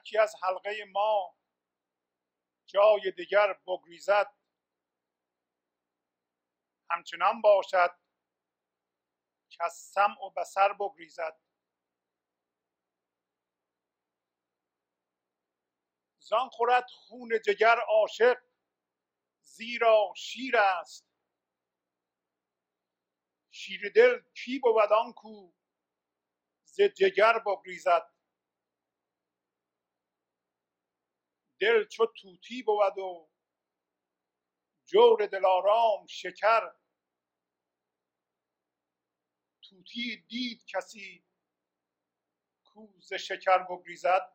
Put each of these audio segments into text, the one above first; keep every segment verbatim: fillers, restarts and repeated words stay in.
کی از حلقه ما جای دیگر بگریزد، همچنان باشد که از سمع و بصر بگریزد. زان خورد خون جگر عاشق، زیرا شیر است. شیر دل کی بود آن کو ز جگر بگریزد. دل چو طوطی بود و جور دلارام شکر. طوطی دید کسی کو ز شکر بگریزد.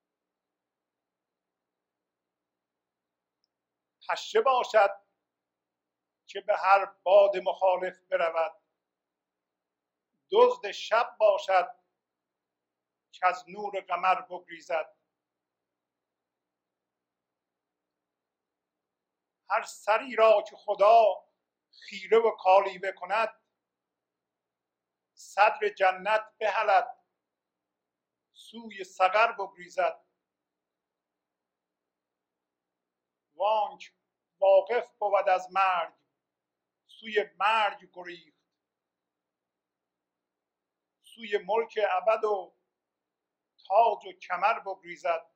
پشه باشد که به هر باد مخالف برود. دزد شب باشد که از نور قمر بگریزد. هر سری را که خدا خیره و کالیوه کند، صدر جنت بهلد سوی سقر بگریزد. وانک واقف بود از مرگ، سوی مرگ گریخت. سوی ملک ابد و تاج و کمر بگریزد.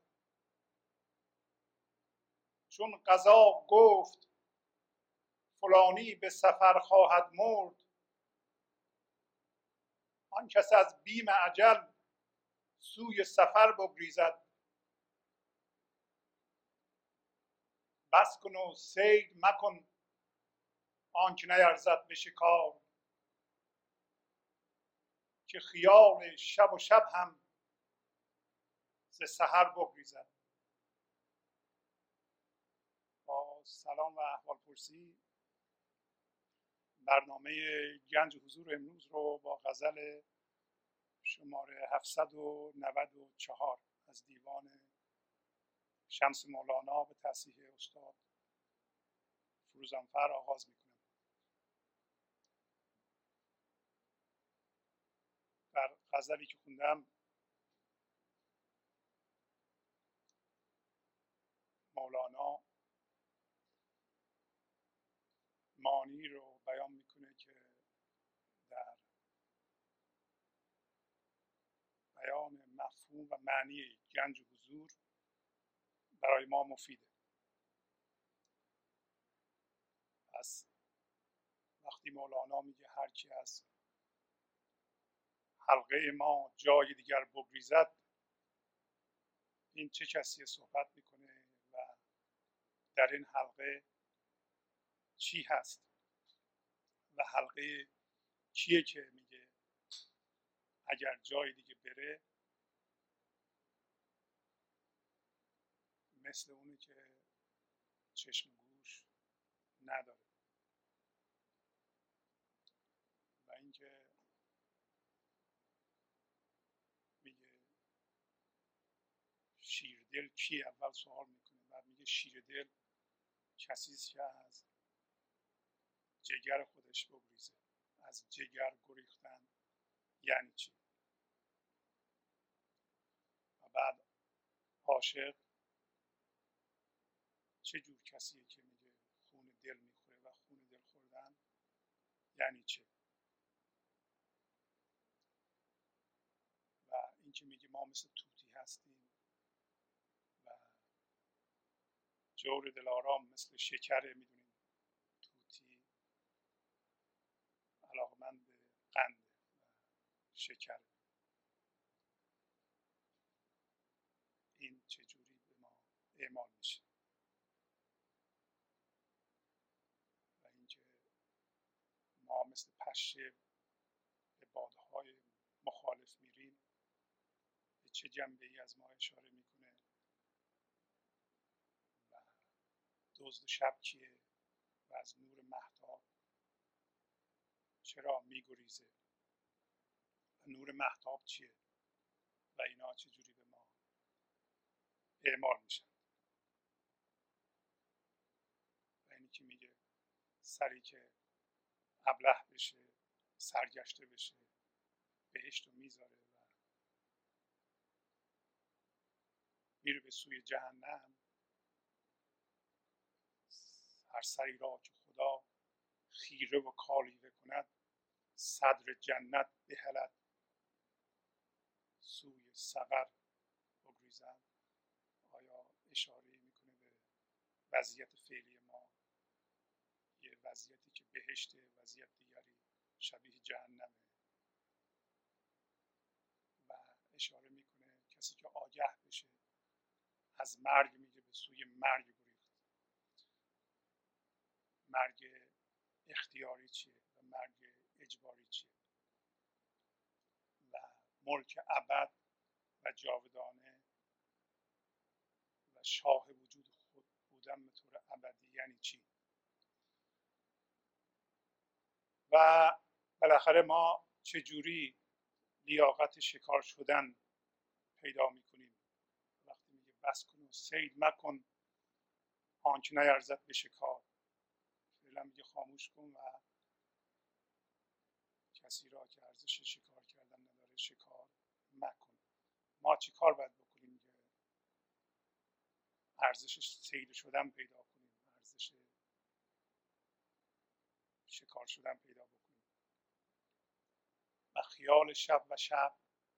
چون قضا گفت فلانی به سفر خواهد مرد، آن کس از بیم اجل سوی سفر بگریزد. بس کن و صید مکن آنکه نیرزد به شکار، که خیال شب و شب هم ز سحر بگریزد. با سلام و احوالپرسی برنامه گنج حضور امروز رو با غزل شماره هفتصد و نود و چهار از دیوان شمس مولانا به تصحیح استاد فروزانفر آغاز میکنم. در غزلی که خوندم مولانا معانی رو بیان میکنه که در بیان مفهوم و معنی گنج حضور برای ما مفیده. پس وقتی مولانا میگه هر کی از حلقه ما جای دیگر بگریزد، این چه کسی صحبت میکنه و در این حلقه چی هست و حلقه کیه که میگه اگر جای دیگه بره مثل اونه که چشم و گوش نداره. و اینکه میگه شیردل کی، اول سوال میکنه، بعد میگه شیردل کسی است که از جگر خودش بگریزه. از جگر گریختن یعنی چی؟ و بعد عاشق چه جور کسیه که میگه خون دل میخوره و خون دل خوردن یعنی چه؟ و اینکه میگه ما مثل طوطی هستیم و جور دلارام مثل شکره. میدونیم طوطی علاقمند به قند و شکر. این چجوری به ما اعمال میشه؟ و اینکه ما مثل پشه به بادهای مخالف میریم، به چه جنبه ای از ما اشاره میکنه؟ و دزد شب کیه و از نور مهتاب چرا میگریزه و نور مهتاب چیه و اینا چجوری به ما اعمال میشن؟ و اینی که میگه سری که ابله بشه، سرگشته بشه، بهشت رو میذاره و میره به سوی جهنم، هر سری را که خدا خیره و کالیوه کند، صدر جنت بهلد سوی سقر بگریزد. آیا اشاره میکنه به وضعیت فعلی ما، یه وضعیتی که بهشت، وضعیت دیگری شبیه جهنمه، و اشاره میکنه کسی که آگه بشه از مرگ میگه به سوی مرگ گریخت. مرگ اختیاری چیه و مرگ اجباری چیه؟ و ملک ابد و جاودانه و شاه وجود خود بودن به طور ابدی یعنی چی؟ و بالاخره ما چجوری لیاقت شکار شدن پیدا میکنیم؟ وقتی میگه بس کن و صید مکن آنچه نیرزد به شکار، فعلا میگه خاموش کن و کسی را که ارزش شکار کردن نداره شکار مکن. ما چی کار باید بکنیم که ارزش صید شدن پیدا کنیم، ارزش شکار شدن پیدا بکنیم؟ و خیال شب و شب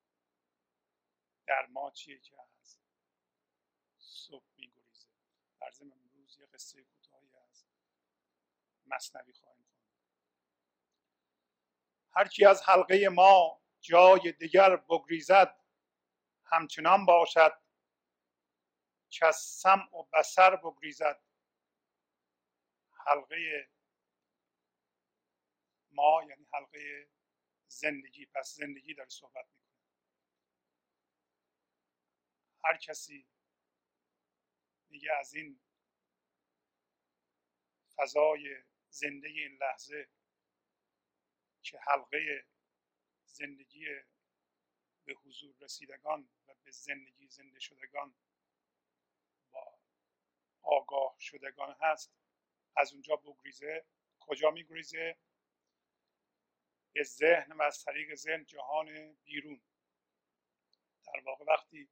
در ما چیه که از صبح میگریزه. در ضمن امروز یه قصه کوتاهی از مثنوی خواهیم خوند. هر کی از حلقه ما جای دیگر بگریزد، همچنان باشد که از سمع و بصر بگریزد. حلقه ما یعنی حلقه زندگی، پس زندگی داره صحبت میکنه. هر کسی میگه از این فضای زنده این لحظه که حلقه زندگی به حضور رسیدگان و به زندگی زنده شدگان با آگاه شدگان هست، از اونجا بگریزه. کجا میگریزه؟ به ذهن و از طریق ذهن جهان بیرون. در واقع وقتی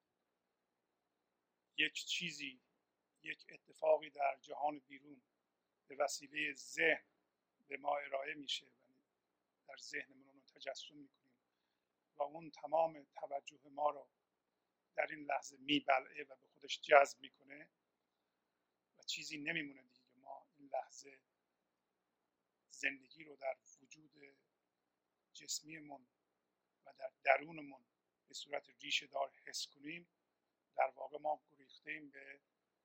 یک چیزی، یک اتفاقی در جهان بیرون به وسیله ذهن به ما ارائه میشه و در ذهنمون رو تجسم میکنیم و اون تمام توجه ما رو در این لحظه میبلعه و به خودش جذب میکنه و چیزی نمیمونه دیگه که ما این لحظه زندگی رو در وجود جسمیمون و در درونمون به صورت ریشه دار حس کنیم. در واقع ما گریختیم به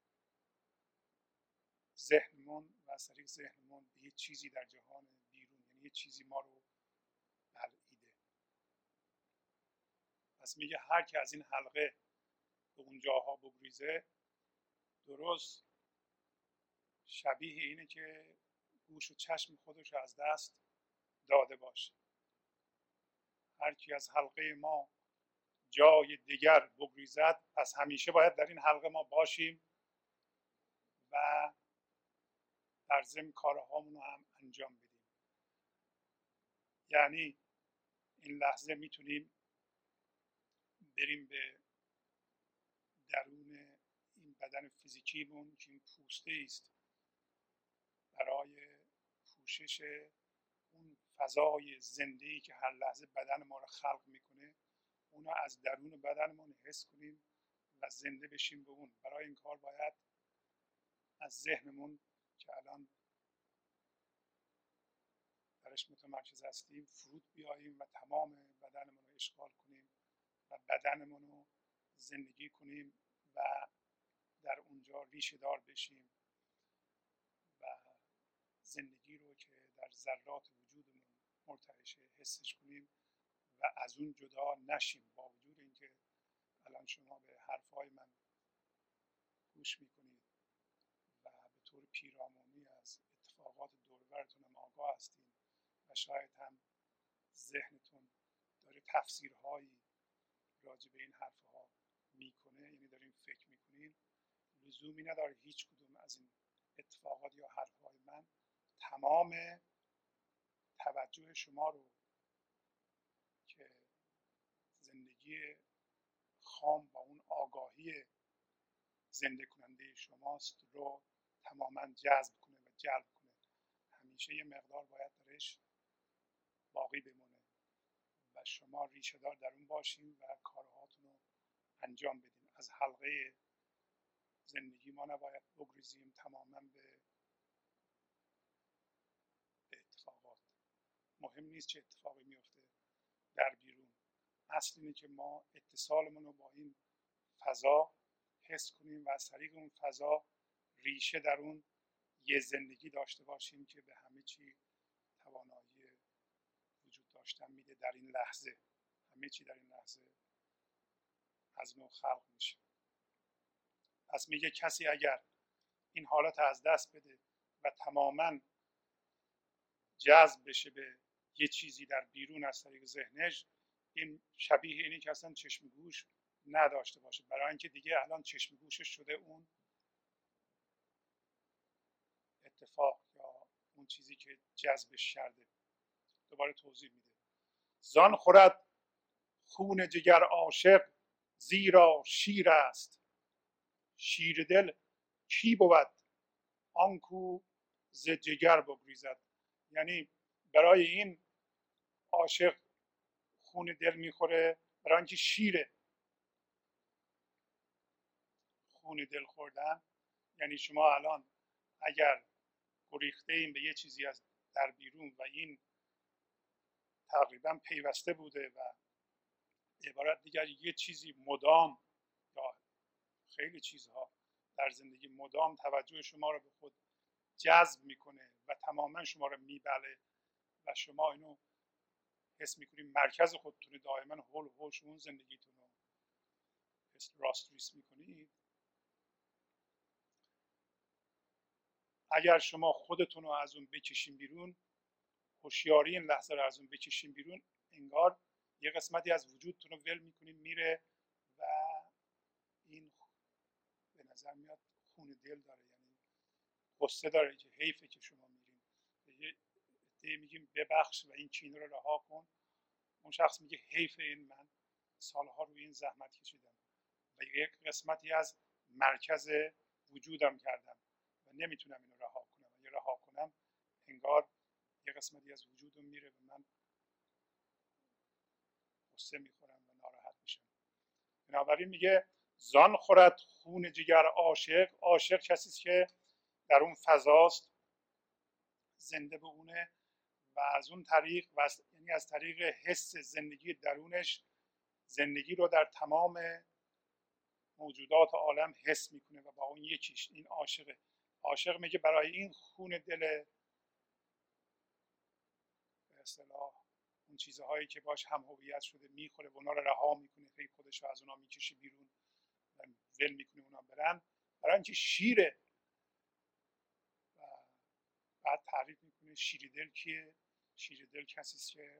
ذهنمون و از طریق ذهنمون به یه چیزی در جهان بیرون، یعنی یه چیزی ما رو بلعیده. پس میگه هر که از این حلقه به اون جاها بگریزه، درست شبیه اینه که گوش و چشم خودش از دست داده باشه. هر کی از حلقه ما جای دیگر بگریزد، پس همیشه باید در این حلقه ما باشیم و در ضمن کارهامون رو هم انجام بدیم. یعنی این لحظه میتونیم بریم به درون این بدن فیزیکیمون که این پوسته است برای پوشش اون فضای زنده‌ای که هر لحظه بدن ما رو خلق میکنه، اونو از درون بدنمون حس کنیم و زنده بشیم به اون. برای این کار باید از ذهنمون که الان درش متمرکز هستیم فرود بیاییم و تمام بدنمون رو اشغال کنیم و بدنمون رو زندگی کنیم و در اونجا ریشه دار بشیم و زندگی رو که در ذرات وجودمون مرتعشه حسش کنیم و از اون جدا نشیم. با وجود اینکه الان شما به حرفهای من گوش میکنید و به طور پیرامونی از اتفاقات دور و برتون هم آگاه هستید و شاید هم ذهنتون داره تفسیرهایی راجع به این حرفها میکنه، یعنی دارین فکر میکنین، لزومی نداره هیچ کدوم از این اتفاقات یا حرفهای من تمام توجه شما رو که زندگی خام با اون آگاهی زنده کننده شماست رو تماما جذب کنه و جلب کنه. همیشه یه مقدار باید درش باقی بمونه و شما ریشه دار در اون باشین و کارهاتون رو انجام بدین. از حلقه زندگی ما نباید بگریزیم تماما به اتفاقات. مهم نیست چه اتفاقی میفته در بیرون، اصل اینه که ما اتصالمون رو با این فضا حس کنیم و از طریق اون فضا ریشه در اون یه زندگی داشته باشیم که به همه چی توانایی وجود داشتن میده. در این لحظه همه چی در این لحظه از نو خلق میشه. پس میگه کسی اگر این حالت از دست بده و تماما جذب بشه به یه چیزی در بیرون از طریق ذهنش، این شبیه اینه که اصلا چشم گوش نداشته باشه، برای اینکه دیگه الان چشم گوشش شده اون اتفاق یا اون چیزی که جذبش کرده. دوباره توضیح میده. زان خورد خون جگر عاشق، زیرا شیر است. شیر دل کی بود آنکو ز جگر بگریزد. یعنی برای این عاشق خون دل میخوره، برای اینکه شیره. خون دل خوردن یعنی شما الان اگر گریخته این به یه چیزی از در بیرون و این تقریبا پیوسته بوده و عبارت دیگر یه چیزی مدام یا خیلی چیزها در زندگی مدام توجه شما رو به خود جذب میکنه و تماما شما رو میبله و شما اینو حس میکنید مرکز خودتون دائما هول هوش اون زندگیتون رو راست ریس میکنید. اگر شما خودتون رو از اون بکشین بیرون، هوشیاری این لحظه رو از اون بکشین بیرون، انگار یه قسمتی از وجودتون رو ول میکنید میره و این به نظر میاد خون دل داره، یعنی قصه داره که حیفه که شما میرین. یه میگیم ببخش و این کینه رو رها کن، اون شخص میگه حیف این من سالها روی این زحمت کشیدم و یک قسمتی از مرکز وجودم کردم و نمیتونم اینو رها کنم. اگه رها کنم انگار یه قسمتی از وجودم میره و من غصه میخورم و ناراحت میشم. بنابراین میگه زان خورد خون جگر عاشق. عاشق کسی است که در اون فضاست، زنده به اونه و از اون طریق و از، یعنی از طریق حس زندگی درونش زندگی رو در تمام موجودات عالم حس میکنه و با اون یکیش. این عاشقه. عاشق میگه برای این خون دل به اصطلاح اون چیزهایی که باش هم هویت شده میخوره و اونا رو رها میکنه، خیلی خودش رو از اونا میکشه بیرون و ول میکنه اونا برن، برای اینکه شیره. و بعد تعریف میکنه شیر دل کیه. شیر دل کسی است که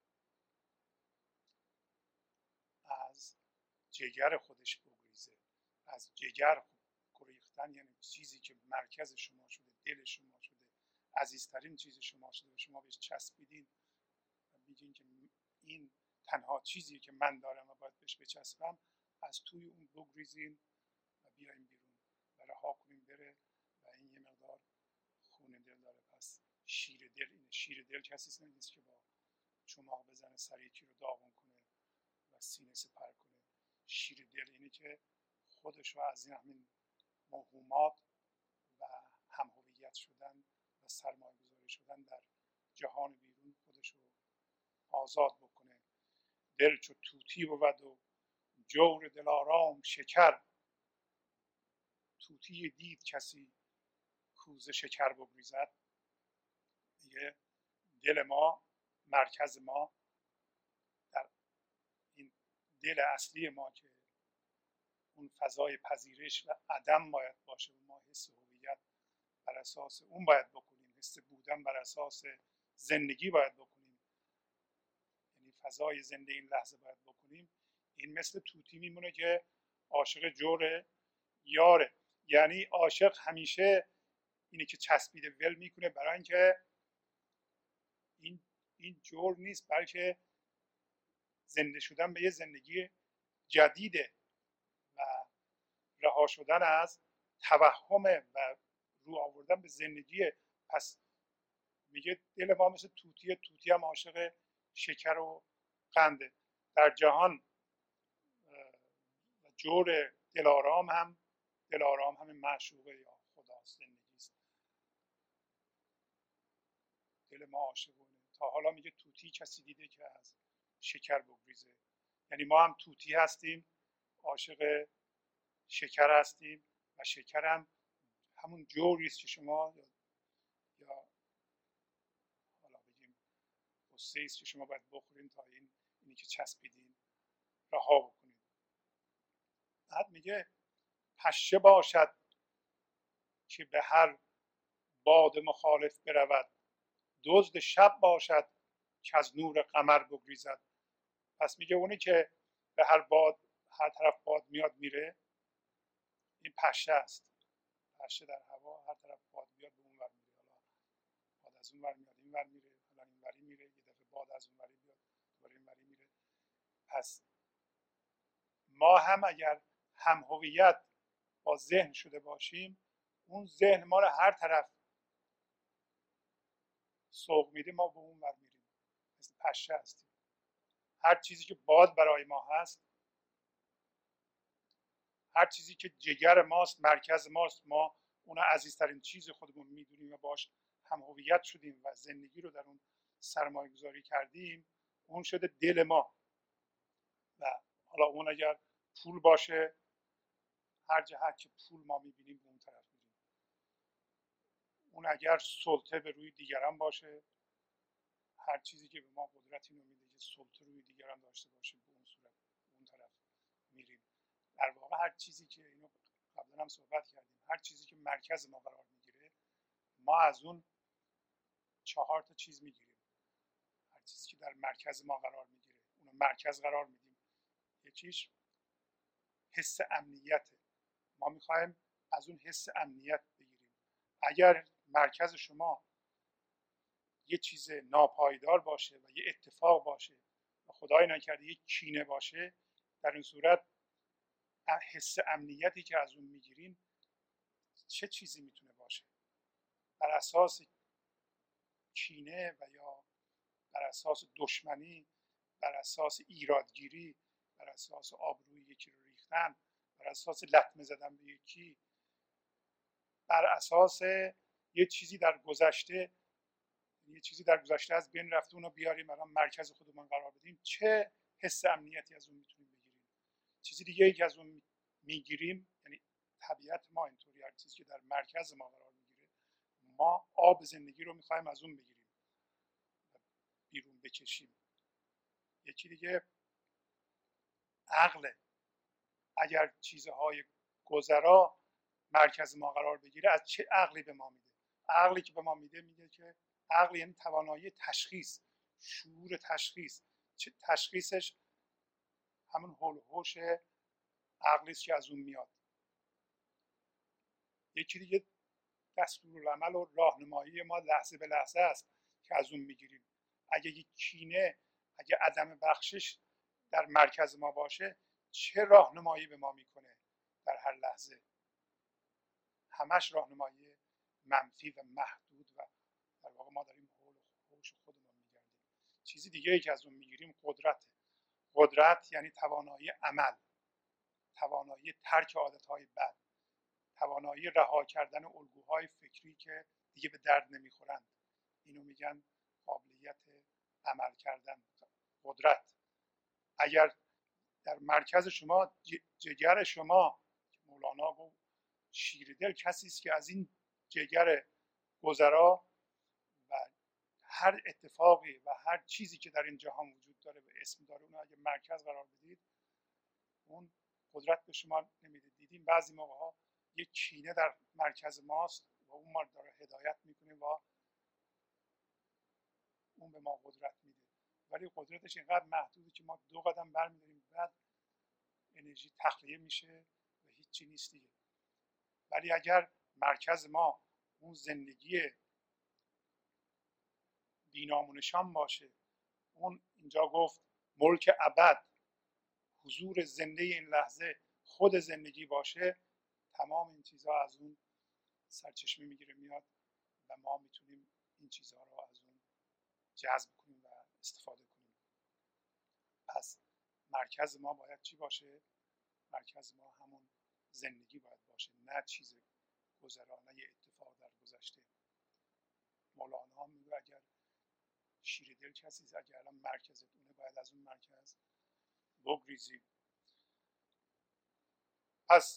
از جگر خودش بگریزه. از جگر گریختن یعنی چیزی که مرکز شما شده، دل شما شده، عزیزترین چیز شما شده و شما بهش چسبیدین و میگین که این تنها چیزی که من دارم و باید بهش بچسبم. از توی اون بگریزین و بیاین بیرون و رها کنین بره و این یه مقدار خون دل داره. پس شیر دل اینه. شیر دل کسی نیست که با چماق بزنه سر یکی رو داغون کنه و سینه سپر کنه. شیر دل اینه که خودش رو از این همین موهومات و هم هویت شدن و سرمایه گذاری شدن در جهان بیرون خودش رو آزاد بکنه. دل چو طوطی بود و جور دلارام شکر. طوطی دید کسی کوزه شکر بگریزد. دیگه دل ما، مرکز ما، در این دل اصلی ما که اون فضای پذیرش و عدم باید باشه و ما حس هویت بر اساس اون باید بکنیم، حس بودن بر اساس زندگی باید بکنیم، یعنی فضای زنده این لحظه باید بکنیم. این مثل طوطی میمونه که عاشق جور یاره. یعنی عاشق همیشه اینی که چسبیده ول میکنه برای اینکه این این جور نیست، بلکه زنده شدن به یه زندگی جدیده و رها شدن از توهمه و رو آوردن به زندگی. پس میگه دل ما مثل توتیه، توتی هم عاشق شکر و قنده. در جهان جور دلارام هم دلارام همین معشوقه یا خداست، زندگی است. دل ما عاشقونه. تا حالا میگه توتی کسی دیده که از شکر بگریزه؟ یعنی ما هم توتی هستیم، عاشق شکر هستیم و شکر هم همون جوری است که شما یا, یا حالا بگیم قصه است که شما باید بخورین تا این اینی که چسبیدین رها بکنید. بعد میگه پشه باشد که به هر باد مخالف برود، دزد شب باشد که از نور قمر بگریزد. پس میگه اونی که به هر باد، هر طرف باد میاد میره، این پشه است. پشه در هوا هر طرف باد میاد به اون ور میره. حالا باد از اون ور میاد این ور میره، حالا این وری میره، یه دفعه باد از اون وری میاد دوباره این وری میره. پس ما هم اگر هم هویت با ذهن شده باشیم، اون ذهن ما رو هر طرف سوق میده ما به اون ور میریم. مثل پشه هستیم. هر چیزی که باد برای ما هست، هر چیزی که جگر ماست، مرکز ماست، ما اون عزیزترین چیز خودمون میدونیم و باش هم هویت شدیم و زندگی رو در اون سرمایه گذاری کردیم، اون شده دل ما. و حالا اون اگر پول باشه، هر جهت که پول ما میبینیم به اون طرف میریم. اون اگر سلطه به روی دیگران باشه، هر چیزی که به ما قدرتی رو میده که سلطه روی دیگران داشته باشیم به اون صورت اون طرف میریم. در واقع هر چیزی که اینو قبلا هم صحبت کردیم، هر چیزی که مرکز ما قرار میگیره، ما از اون چهار تا چیز میگیریم. هر چیزی که در مرکز ما قرار میگیره اونو مرکز قرار میدیم. یکیش حس امنیته. ما میخوایم از اون حس امنیت بگیریم. اگر مرکز شما یه چیز ناپایدار باشه و یه اتفاق باشه و خدای نکرده یه کینه باشه، در این صورت حس امنیتی که از اون میگیرین چه چیزی میتونه باشه؟ بر اساس کینه و یا بر اساس دشمنی، بر اساس ایرادگیری، بر اساس آبروی یکی رو ریختن، بر اساس لطمه زدن به یکی، بر اساس یه چیزی در گذشته یه چیزی در گذشته از بین رفته اونو بیاریم الان مرکز خودمون قرار بدیم، چه حس امنیتی از اون میتونیم بگیریم؟ چیزی دیگه ای که از اون میگیریم، یعنی طبیعت ما اینطوری، هر چیزی که در مرکز ما قرار میگیره ما آب زندگی رو میخوایم از اون بگیریم بیرون بکشیم. یکی دیگه عقله. اگر چیزهای گذرا مرکز ما قرار بگیره، از چه عقلی به ما میده؟ عقلی که به ما میده میگه که عقل یعنی توانایی تشخیص، شعور تشخیص. چه تشخیصش؟ همون هول و هوش عقلی است که از اون میاد. یکی دیگه دستورالعمل و راهنمایی ما لحظه به لحظه است که از اون میگیریم. اگه یک کینه، اگه عدم بخشش در مرکز ما باشه، چه راهنمایی به ما میکنه در هر لحظه؟ همش راهنمایی منفی و محدود و در واقع ما داریم حول و حوش خودمون میگردیم. چیزی دیگه ای که از اون میگیریم قدرت. قدرت یعنی توانایی عمل، توانایی ترک عادتهای بد، توانایی رها کردن الگوهای فکری که دیگه به درد نمیخورند. اینو میگن قابلیت عمل کردن، قدرت. اگر در مرکز شما جگر شما، مولانا گفت شیر دل کسی است که از این جگر گذرا و هر اتفاقی و هر چیزی که در این جهان وجود داره و اسم داره، اون اگه مرکز قرار بدید، اون قدرت به شما نمیده. دیدیم بعضی موقع ها یک کینه در مرکز ماست و اون ما داره هدایت میکنه و اون به ما قدرت میده، ولی قدرتش اینقدر محدوده که ما دو قدم برمیداریم بعد انرژی تخلیه میشه و هیچی نیست دیگه. ولی اگر مرکز ما اون زندگی بینام و نشان باشه، اون اینجا گفت ملک ابد، حضور زنده این لحظه خود زندگی باشه، تمام این چیزها از اون سرچشمه میگیره میاد و ما میتونیم این چیزها رو از اون جذب کنیم و استفاده کنیم. پس مرکز ما باید چی باشه؟ مرکز ما همون زندگی باید باشه، نه چیز گذرانه اتفاق در گذشته. مولانا هم میگه اگر شیر دل کسی اگر الان مرکزت اونه باید از اون مرکز بگریزی. پس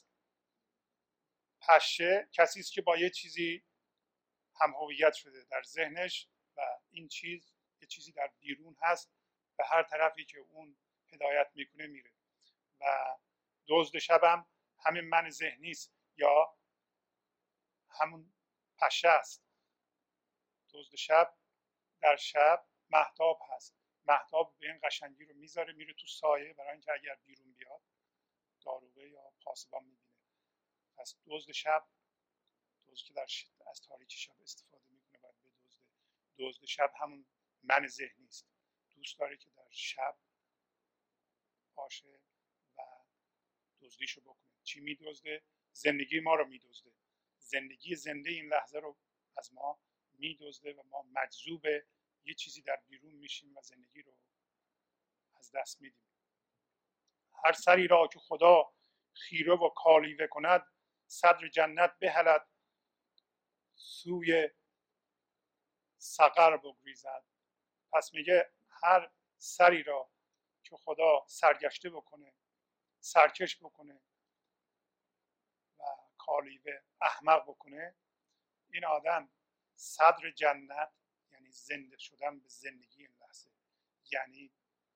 پشه کسی است که با یه چیزی هم هویت شده در ذهنش و این چیز یه چیزی در بیرون هست به هر طرفی که اون هدایت میکنه میره. و دزد شبم همین من ذهنی است یا همون پشه است. دزد شب در شب مهتاب هست، مهتاب به این قشنگی رو میذاره میره تو سایه برای اینکه اگر بیرون بیاد داروغه یا پاسبان میبینه. پس دزد شب، دزد که در از تاریکی شب استفاده میکنه باید به دزد. دزد شب همون من ذهنی است، دوست داره که در شب باشه و دزدیشو بکنه. چی میدزده؟ زندگی ما رو میدزده، زندگی زنده این لحظه رو از ما میدزده و ما مجذوب یه چیزی در بیرون میشیم و زندگی رو از دست میدیم. هر سری را که خدا خیره و کالیوه کند، صدر جنت بهلد سوی سقر بگریزد. پس میگه هر سری را که خدا سرگشته بکنه، سرکش بکنه و کالیوه احمق بکنه، این آدم صدر جنت یعنی زنده شدن به زندگی این لحظه، یعنی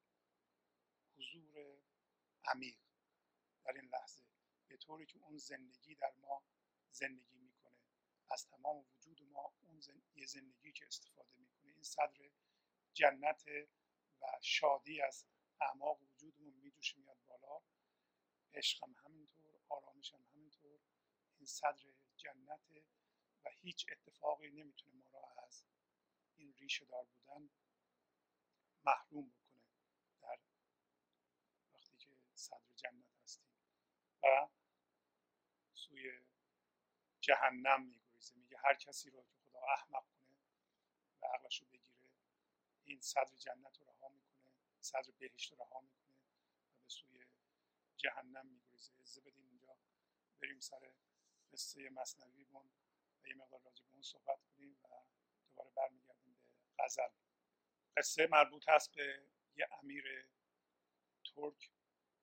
حضور عمیق در این لحظه، به طوری که اون زندگی در ما زندگی میکنه، از تمام وجود ما اون یه زندگی که استفاده میکنه. این صدر جنت و شادی از اعماق وجودمون میجوشه میاد بالا. عشق هم همینطور، آرامش هم همینطور. این صدر جنت و هیچ اتفاقی نمیتونه ما را از این ریشه دار بودن محروم بکنه در وقتی که صدر جنت هستیم. و سوی جهنم میگریزه. میگه هر کسی رو که خدا احمق کنه و عقلش رو بگیره، این صدر جنت رو رها میکنه، صدر بهشت رو رها میکنه و به سوی جهنم میگریزه. اجازه بدین اینجا بریم سر قصه مثنویمون و یه مقدار راجع به اون صحبت کنیم و دوباره برمیگردیم به غزل. قصه مربوط هست به یه امیر ترک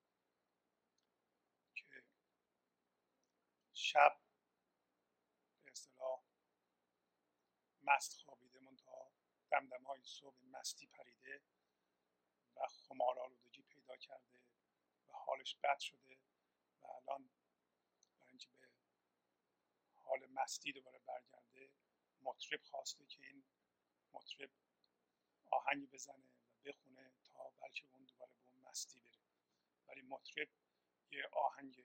که شب به اصطلاح مست خوابیده، منتها دمدمهای صبح مستی پریده و خمارآلودگی پیدا کرده و حالش بد شده و الان برای اینکه به حال مستی دوباره برگرده مطرب خواسته که این مطرب آهنگ بزنه و بخونه تا بلکه اون دوباره به اون مستی بره. ولی مطرب یه آهنگ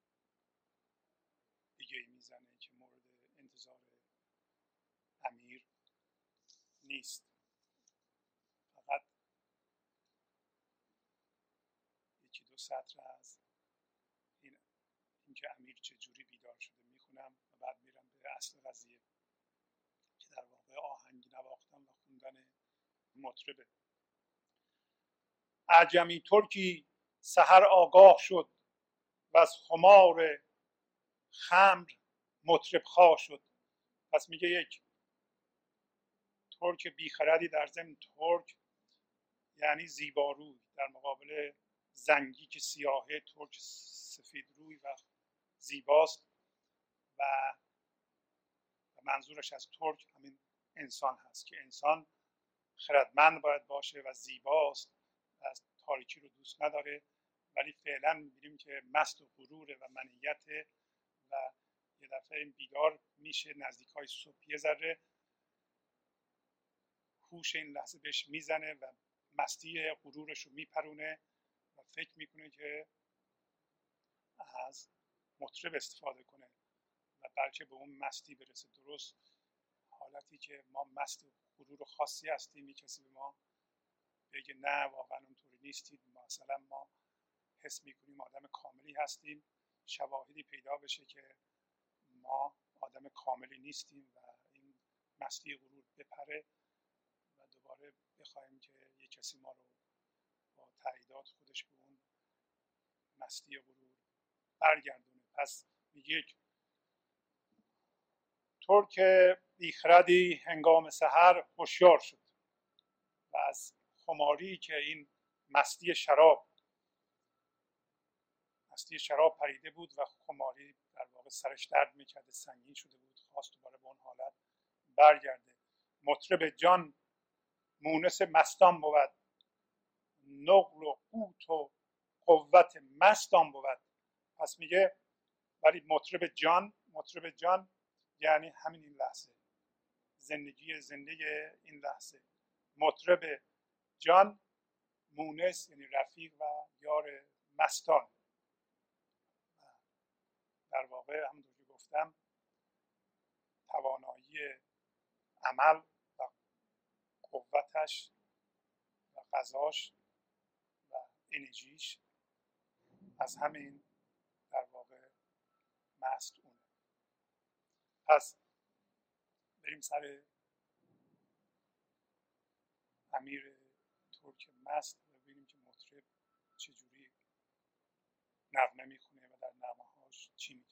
دیگه میزنه که مورد انتظار امیر نیست. فقط یکی دو سطر از این اینکه امیر چجوری بیدار شده میخونم و بعد میرم به اصل قضیه که در واقع آهنگ نواختن و خوندن مطربه. اعجمی ترکی سحر آگاه شد و از خمار خمر مطرب خواه شد. پس میگه یک ترک بیخردی، در ضمن ترک یعنی زیباروی، در مقابل زنگی که سیاهه، ترک سفید روی و زیباست و منظورش از ترک همین انسان هست که انسان خردمند باید باشه و زیباست و از تاریکی رو دوست نداره، ولی فعلا میبینیم که مست و غروره و منیته و یه دفعه این بیدار میشه نزدیک های صبح، یه ذره هوش این لحظه بهش میزنه و مستی غرورش رو میپرونه و فکر میکنه که از مطرب استفاده کنه و بلکه به اون مستی برسه. درست حالتی که ما مست غرور خاصی هستیم، کسی به ما بگه نه واقعا اونطوری نیستید، مثلا ما حس میکنیم آدم کاملی هستیم، شواهدی پیدا بشه که ما آدم کاملی نیستیم و این مستی غرور بپره و دوباره بخوایم که یک کسی ما رو با تاییدات خودش به اون مستی غرور برگردونه. پس میگه ترک بیخردی هنگام سحر هوشیار شد و از خماری که این مستی شراب مستی شراب پریده بود و خماری در واقع سرش درد میکرده، سنگین شده بود، خواست دوباره به اون حالت برگرده. مطرب جان مونس مستان بود، نقل و قوت و قوت مستان بود. پس میگه ولی مطرب جان، مطرب جان یعنی همین این لحظه، زندگی زندگی این لحظه. مطرب جان مونس یعنی رفیق و یار مستان. در واقع همونطور که گفتم توانایی عمل و قوتش و غذاش و انرژیش از همین در واقع مست اونه. پس بریم سر امیر ترک مست و ببینیم که مطرب چجوری نغمه میخونه و در نغمه هاش چی میگه.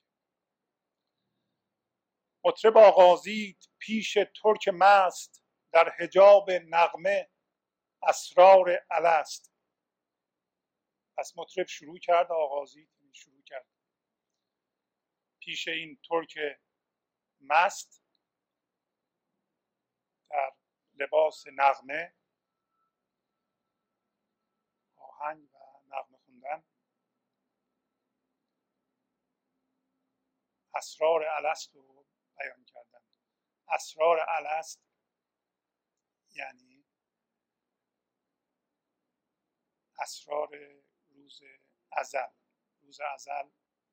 مطرب آغازید پیش ترک مست، در حجاب نغمه اسرار الست. پس مطرب شروع کرد، آغازید شروع کرد پیش این ترک مست در لباس نغمه، آهنگ و نغمه خوندن، اسرار الست رو بیان کردن. اسرار الست یعنی اسرار روز ازل. روز ازل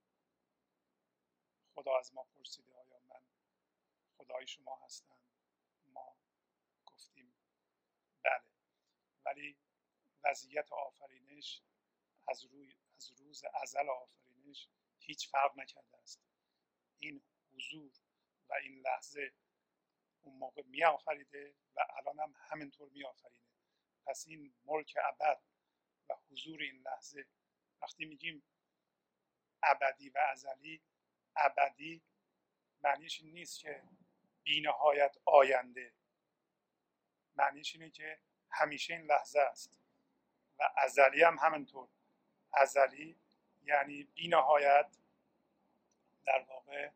خدا از ما پرسیده آیا من خدای شما هستم؟ ما گفتیم بله، ولی وضعیت آفرینش از روی از روز ازل آفرینش هیچ فرق نکرده است. این حضور و این لحظه اون موقع می آفریده و الان هم همینطور می آفرینه. پس این ملک ابد و حضور این لحظه، وقتی میگیم ابدی و ازلی، ابدی معنیش این نیست که بی نهایت آینده، معنیش اینه که همیشه این لحظه است. و ازلی هم همینطور. ازلی یعنی بی نهایت در واقع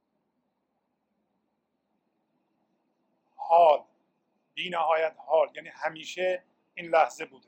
حال، بی نهایت حال یعنی همیشه این لحظه بوده.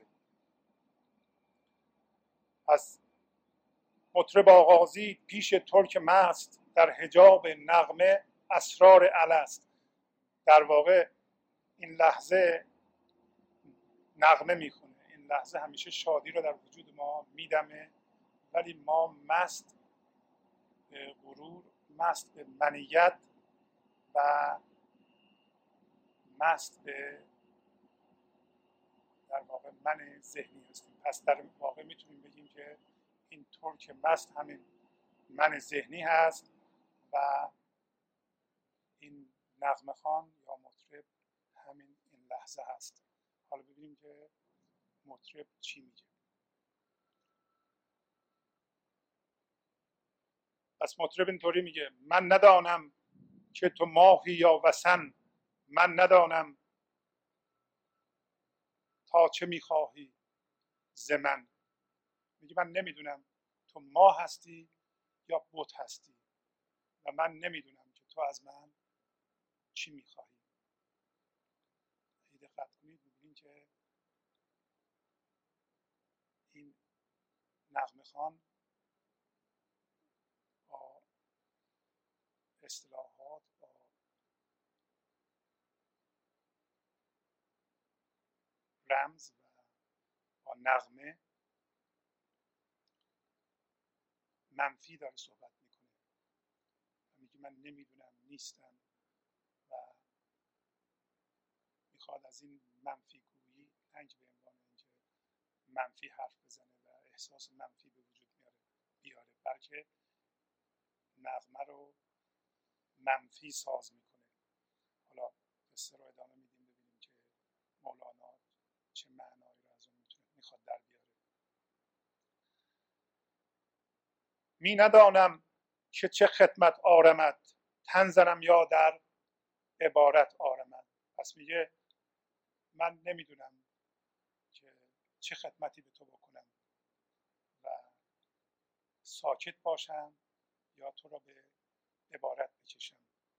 پس مطرب آغازید پیش ترک مست، در حجاب نغمه اسرار الست. در واقع این لحظه نغمه میخونه، این لحظه همیشه شادی رو در وجود ما میدمه، ولی ما مست به غرور، مست به منیت و مست به در واقع من ذهنی هستیم. پس در واقع میتونیم بگیم که این ترک مست همین من ذهنی هست و این نغمه خوان یا مطرب همین این لحظه هست. حالا ببینیم که مطرب چی میگه. پس مطرب اینطوری میگه: من ندانم که تو ماهی یا وثن، من ندانم تا چه میخواهی ز من. میگه من نمیدونم تو ماه هستی یا بت هستی و من نمیدونم که تو از من چی میخواهی. اگه دقت کنید میبینید که این نغمه خوان با اصطلاحات، با رمز و با نغمه منفی داره صحبت میکنه و میگه من نمیدونم، نیستم و میخواد از این منفی گویی، نه اینکه به عنوان اینکه منفی حرف بزنه و احساس منفی به وجود میاره بیاره، بلکه نغمه رو منفی ساز میکنه. حالا قصه رو ادامه میدیم ببینیم که مولانا چه معنایی رو از اون میتونه میخواد در بیاره. می ندانم که چه خدمت آرمد، تن زنم یا در عبارت آرمد. پس میگه من نمیدونم که چه خدمتی به تو بکنم و ساکت باشم یا تو را به عبارت بکشم.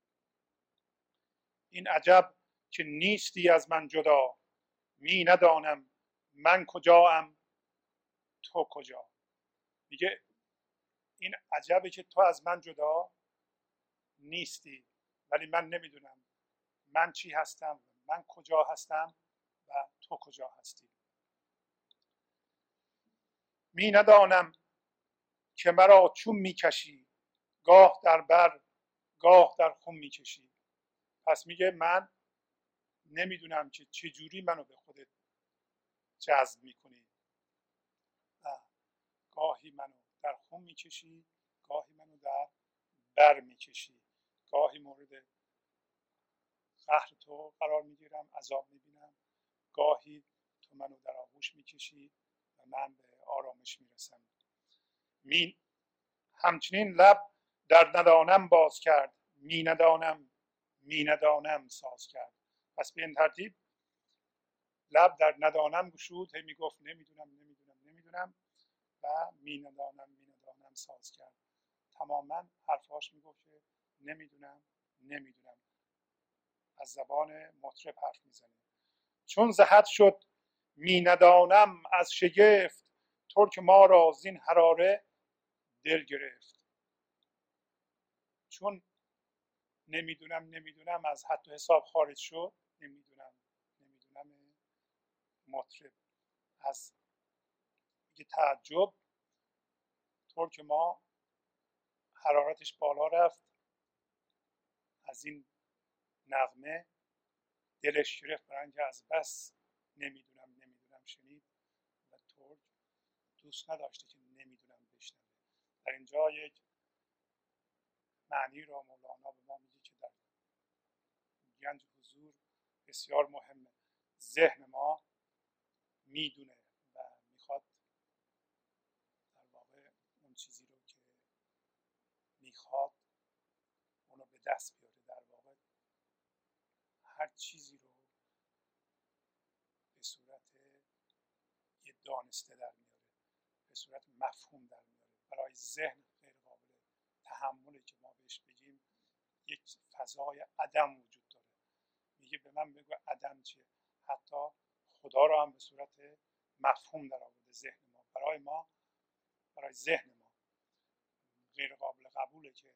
این عجب که نیستی از من جدا، می ندانم من کجاام تو کجا. میگه این عجبه که تو از من جدا نیستی ولی من نمیدونم من چی هستم، من کجا هستم و تو کجا هستی. می ندانم که مرا چون میکشی، گاه در بر گاه در خون میکشی. پس میگه من نمیدونم که چجوری منو به خودت جذب میکنی. گاهی منو در خون میکشی، گاهی منو در بر میکشی، گاهی مورد قهر تو قرار میگیرم، عذاب میبینم، گاهی تو منو در آغوش میکشی و من به آرامش میرسم. می همچنین لب در ندانم باز کرد، می ندانم می ندانم ساز کرد. پس به این ترتیب لب در ندانم گشود، هی میگفت نمیدونم نمیدونم نمیدونم و می ندانم می ندانم ساز کرد. تماما حرفاش میگفت که نمیدونم نمیدونم، از زبان مطرب حرف میزنه. چون زهد شد می ندانم از شگفت، ترک ما را زین حراره دل گرفت. چون نمیدونم نمیدونم از حد و حساب خارج شد، نمیدونم نمیدونم مطرب از یه تعجب ترک ما حرارتش بالا رفت، از این نغمه دلش گرفت، برای اینکه از بس نمیدونم نمیدونم شنید و ترک دوست نداشته که نمیدونم بشنوه. در اینجا یک معنی را مولانا به ما میگه که در گنج حضور بسیار مهمه. ذهن ما میدونه و میخواد در واقع اون چیزی رو که میخواد اونو به دست بیاره. در واقع هر چیزی رو به صورت یه دانسته در میاره، به صورت مفهوم در میاره. برای ذهن غیر قابل تحمله که ما بهش بگیم یک فضای عدم وجود داره. میگه به من بگو عدم چیه؟ حتی خدا رو هم به صورت مفهوم در آورده ذهن ما. برای ما، برای ذهن ما غیر قابل قبوله که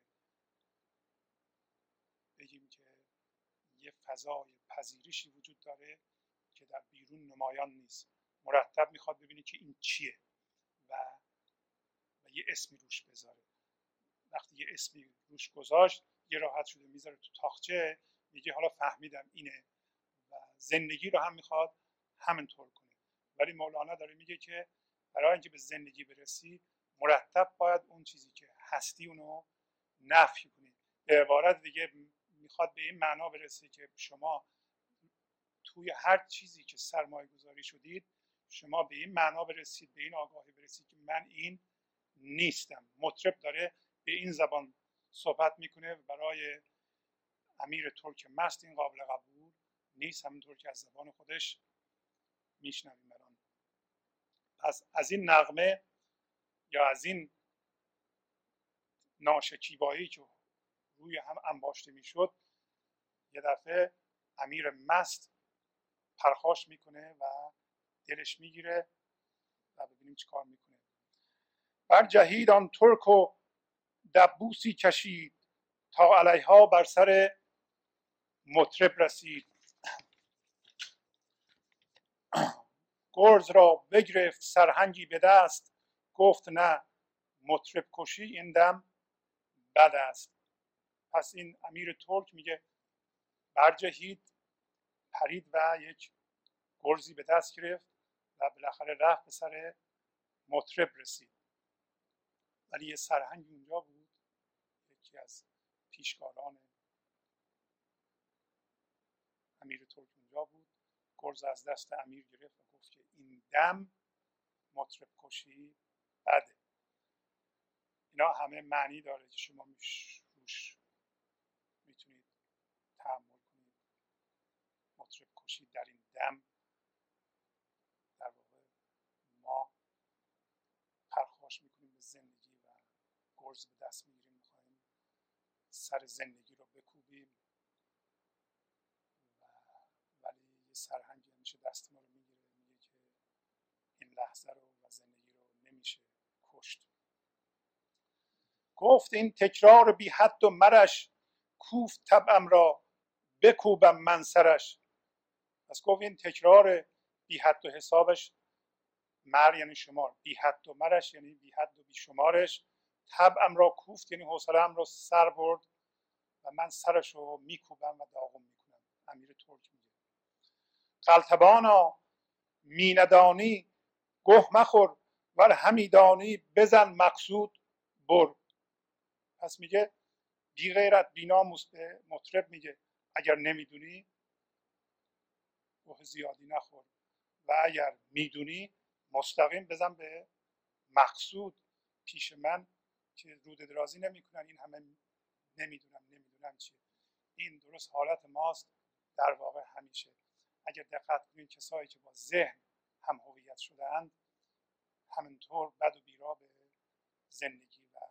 بگیم که یه فضای پذیرشی وجود داره که در بیرون نمایان نیست. مرتب میخواد ببینی که این چیه و, و یه اسمی روش بذاره. وقتی یه اسمی روش گذاشت یه راحت شده میذاره تو تاخچه، میگه حالا فهمیدم اینه و زندگی رو هم میخواد همینطور کنه. ولی مولانا داره میگه که برای اینکه به زندگی برسی مرتب باید اون چیزی که هستی اونو نفی کنی. به عبارت دیگه میخواد به این معنا برسه که شما توی هر چیزی که سرمایه گذاری شدید شما به این معنا برسید، به این آگاهی برسید که من این نیستم. مطرب داره به این زبان صحبت میکنه و برای امیر ترک مست این قابل قبول نیست، همونطور که از زبان خودش میشنویم الان. پس از این نغمه یا از این ناشکیبایی که روی هم انباشته میشد یه دفعه امیر مست پرخاش میکنه و دلش میگیره و ببینیم چی کار میکنه. بر جهید آن ترک و دبوسی کشید، تا علیها بر سر مطرب رسید. گرز را بگرفت سرهنگی به دست، گفت نه مطرب کشی این دم بد است. پس این امیر ترک میگه برجهید، پرید و یک گرزی به دست گرفت و بالاخره رفت به سر مطرب رسید. ولی یه سرهنگی اونجا بود، یک یکی از پیشکاران امیر ترک اونجا بود، گرز از دست امیر گرفت و گفت که این دم مطرب کشی بده. اینا همه معنی داره که شما روش میتونید تحمل کنید. مطرب کشی در این دم، در واقع ما پرخاش میکنیم به زندگی و گرز به دست میگیریم، میخوایم سر زندگی رو بکوبیم و ولی یه سرهنگی همیشه دست ما رو میگیره، میگه که این لحظه رو و زندگی رو نمیشه کشت. گفت این تکرار بی حد و مرش، کوفت طبعم را بکوبم من سرش. پس گفت این تکرار بی حد و حسابش، مر یعنی شمار، بی حد و مرش یعنی بی حد و بی شمارش، طبعم را کوفت یعنی حوصله‌ام را سر برد و من سرش رو میکوبم و داغم میکنم. امیر ترک میگه قلتبانا می ندانی گه مخور، ور همی دانی بزن مقصود بر. پس میگه بی غیرت بی ناموس به مطرب میگه اگر نمیدونی گه زیادی نخور و اگر میدونی مستقیم بزن به مقصود. پیش من که روده درازی نمیکنن این همه نمیدونم نمیدونم چیه. این درست حالت ماست در واقع. همیشه اگر دقت کنید کسایی که با ذهن هم هویت شده‌اند همینطور بد و بیرا به زندگی و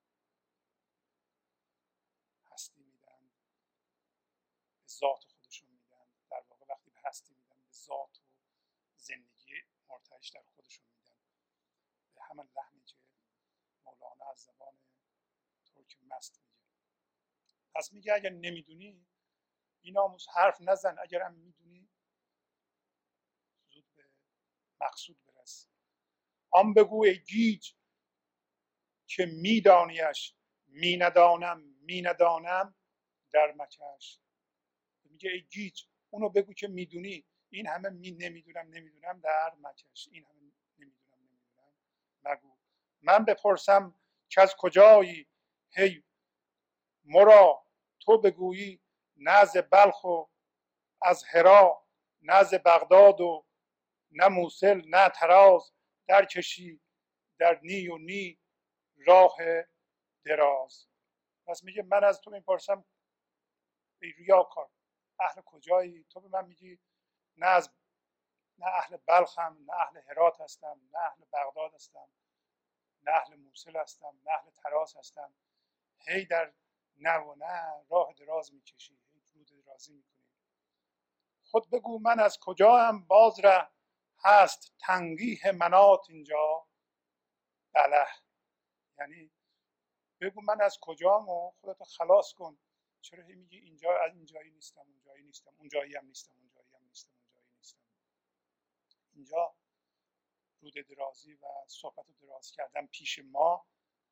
هستی میدن، به ذات خودشون میدن. در واقع وقتی به هستی میدن به ذات و زندگی مرتعش در خودشون میدن، به همین لحنی که مولانا از زبان ترک مست میگه. پس میگه اگر نمیدونی بی‌ناموس حرف نزن، اگر هم میدونی زود به مقصود برس. آن بگو ای گیج که میدانیش، می ندانم می ندانم در مکش. میگه ای گیج اونو بگو که میدونی، این همه می نمیدونم نمیدونم در مکش، این همه نمیدونم نمیدونم مگو. من بپرسم که از کجایی، هی مرا تو بگویی نه از بلخ و از هرا، نه از بغداد و نه موصل نه تراز، در کشی در نی و نی راه دراز. پس میگه من از تو میپرسم ای ریاکار اهل کجایی؟ تو به من میگی نه از نه اهل بلخم، نه اهل هرات هستم، نه اهل بغداد هستم، نه اهل موصل هستم، نه اهل تراز هستم. هی در نه و نه راه دراز میکشی، هی رود درازی میکنی. خود بگو من از کجا هم باز ره، هست تنگیه منات اینجا بله. یعنی بگو من از کجام و خودتو خلاص کن. چرا هی میگی اینجا از اینجایی نیستم اونجایی نیستم اونجایی هم نیستم اونجایی هم نیستم اونجایی نیستم. اینجا رود درازی و صحبت دراز کردن پیش ما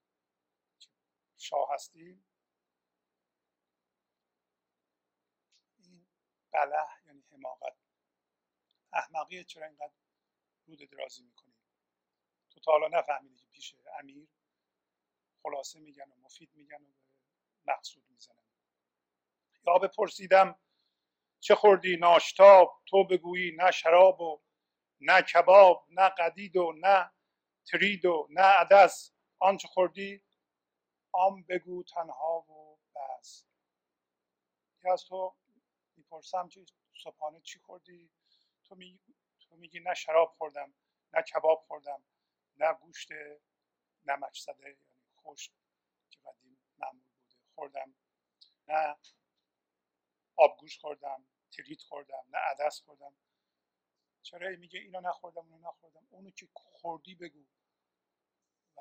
شاه هستیم، این بله یعنی حماقت، احمقیه. چرا اینقدر رود درازی میکنی؟ تو تا حالا نفهمیدی که پیش امیر خلاصه میگن و مفید میگن و به مقصود میزنن. یا بپرسیدم چه خوردی ناشتاب، تو بگویی نه شراب و نه کباب، نه قدید و نه ترید و نه عدس. آنچه خوردی آن بگو تنها و بس. یا از تو میپرسم که صبحانه چی خوردی، تو میگی تو میگی نه شراب خوردم، نه کباب خوردم، نه گوشت نمک زده یعنی خشک که قدیم معمول بوده خوردم، نه آبگوشت خوردم، ترید خوردم، نه عدس خوردم. چرا میگه اینو نخوردم اونو نخوردم؟ اونو که خوردی بگو. و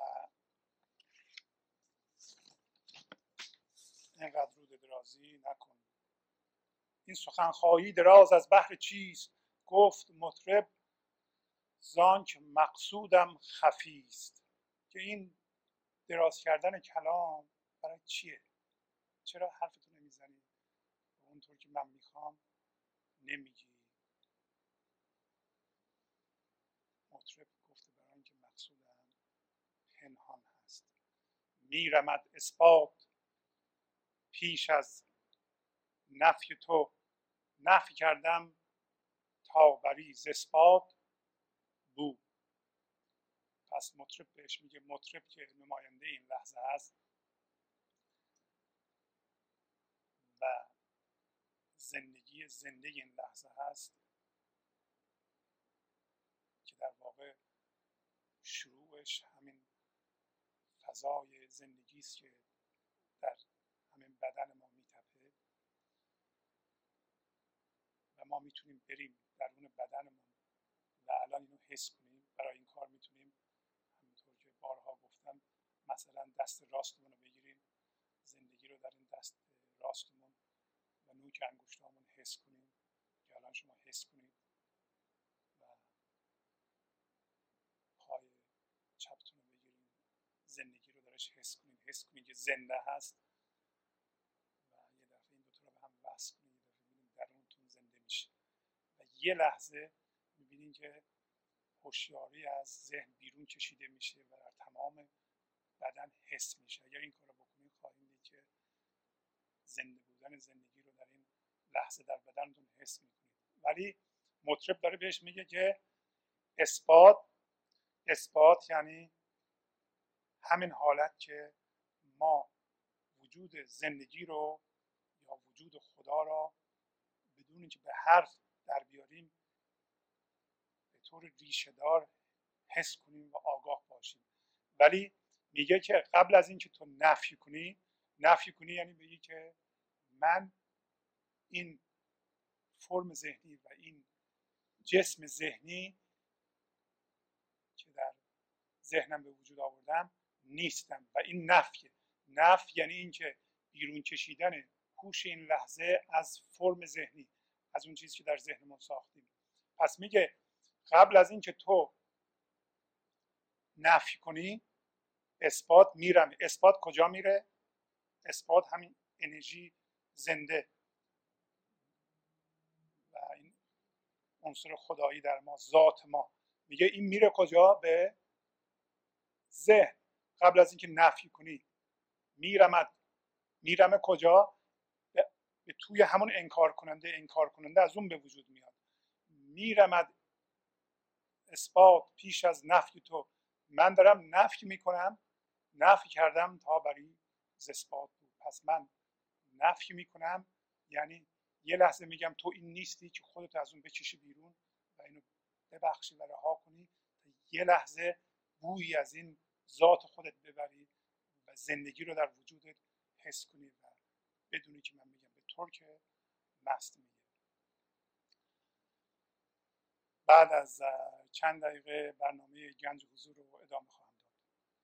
اینقدر رود درازی نکن. این سخنخواهی دراز از بحر چیست، گفت مطرب زانک مقصودم خفی است. که این دراز کردن کلام برای چیه؟ چرا حرفتو نمیزنی اونطور که من میخوام نمیگی؟ مطرب گفته برای اینکه مقصودم پنهان هست. میرمد اثبات پیش از نفی تو نفی کردم تا بری ز اثبات بود. پس مطرب بهش میگه، مطرب که نماینده این لحظه است و زندگی زنده این لحظه هست که در واقع شروعش همین فضای زندگی است که در همین بدن ما میتپه و ما میتونیم بریم درون بدنمون و الان اینو حس کنیم. برای این کار میتونیم همونطور که بارها گفتم مثلا دست راستمون رو بگیریم، زندگی رو در این دست راستمون و نوک انگشتامون حس کنیم که الان شما حس کنید و پای چپتون رو بگیریم، زندگی رو درش حس کنید، حس کنید که زنده هست و یه دفعه این دوتا رو به هم وصل کنید، یه دفعه ببینید درونتون زنده میشه و یه لحظه میبینید که هوشیاری از ذهن بیرون کشیده میشه و در تمام بدن حس میشه. اگر این کار رو بکنید خواهید دید که زنده بودن زندگی رو در این لحظه در بدنتون حس میکنید. ولی مطرب داره بهش میگه که اثبات اثبات یعنی همین حالت که ما وجود زندگی رو یا وجود خدا را بدون اینکه به حرف در بیاریم به طور ریشه دار حس کنیم و آگاه باشیم. ولی میگه که قبل از اینکه تو نفی کنی نفی کنی یعنی بگی که من این فرم ذهنی و این جسم ذهنی که در ذهنم به وجود آوردم نیستم و این نفیه. نفی یعنی اینکه بیرون کشیدن هوش این لحظه از فرم ذهنی، از اون چیزی که در ذهنمون ساختیم. پس میگه قبل از اینکه تو نفی کنی اثبات میرم. اثبات کجا میره؟ اثبات همین انرژی زنده و این عنصر خدایی در ما، ذات ما، میگه این میره کجا؟ به ذهن. قبل از اینکه نفی کنی میرمد. میرمه کجا؟ به توی همون انکار کننده. انکار کننده از اون به وجود میاد. میرمد اثبات پیش از نفی تو. من دارم نفی میکنم، نفی کردم تا بری ز اثبات بود. پس من نفی میکنم یعنی یه لحظه میگم تو این نیستی که خودت از اون بکشی بیرون و اینو ببخشی و رها کنی، یه لحظه بویی از این ذات خودت ببری و زندگی رو در وجودت حس کنی و بدونی که من میگم به طور که مست میگه. بعد از چند دقیقه برنامه گنج حضور رو ادامه خواهم داد.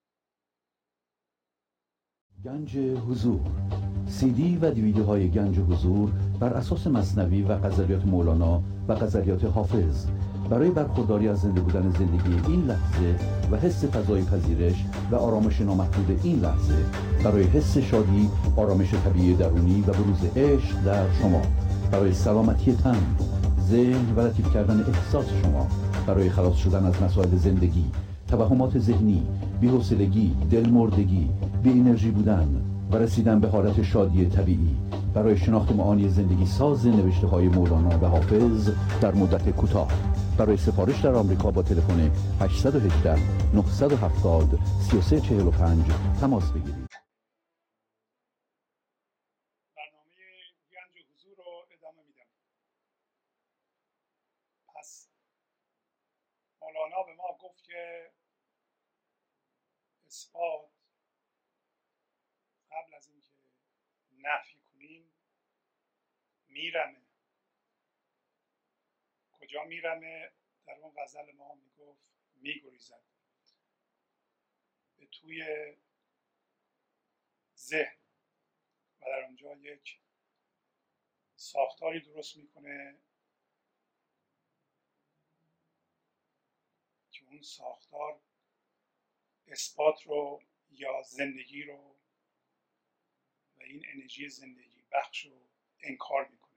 گنج حضور، سی دی و دیویدیوهای گنج حضور بر اساس مثنوی و غزلیات مولانا و غزلیات حافظ برای برخورداری از زنده بودن زندگی این لحظه و حس فضای پذیرش و آرامش نامحدود این لحظه، برای حس شادی، آرامش طبیعی درونی و بروز عشق در شما، برای سلامتی تن، ذهن و لطیف کردن احساس شما، برای خلاص شدن از مسائل زندگی، توهمات ذهنی، بی‌حوصلگی، دلمردگی، بی انرژی بودن و رسیدن به حالت شادی طبیعی، برای شناخت معانی زندگی ساز نوشته‌های مولانا و حافظ در مدت کوتاه. برای سفارش در آمریکا با تلفن هشت یک هشت نه هفت صفر سه سه چهار پنج تماس بگیرید. برنامه گنج حضور رو ادامه میدم. پس مولانا به ما گفت که اثبات قبل از اینکه نفی کنیم میرمه. کجا میرمه؟ در اون غزل ما میگفت میگریزد به توی ذهن و در اونجا یک ساختاری درست میکنه که اون ساختار اثبات رو یا زندگی رو و این انرژی زندگی بخش رو انکار میکنه.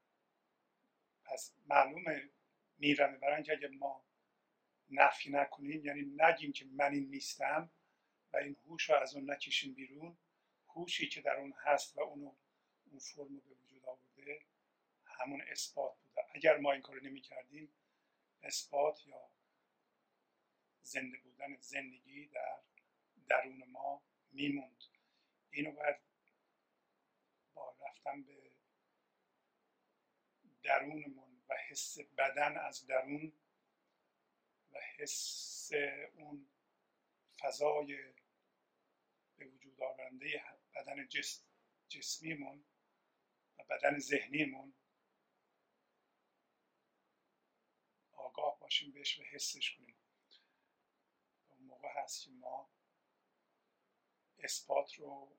پس معلومه میرمه، برای اینکه اگه ما نفی نکنیم یعنی نگیم که من این نیستم و این هوش رو از اون نکشیم بیرون، هوشی که در اون هست و اونو اون فرم رو به وجود آورده همون اثبات بوده. اگر ما این کارو نمی کردیم اثبات یا زنده بودن زندگی در درون ما میموند. اینو باید با رفتن به درونمون و حس بدن از درون و حس اون فضای به وجود آورنده بدن جس جسمیمون و بدن ذهنیمون آگاه باشیم بهش و حسش کنیم. اون موقع هست که ما اثبات رو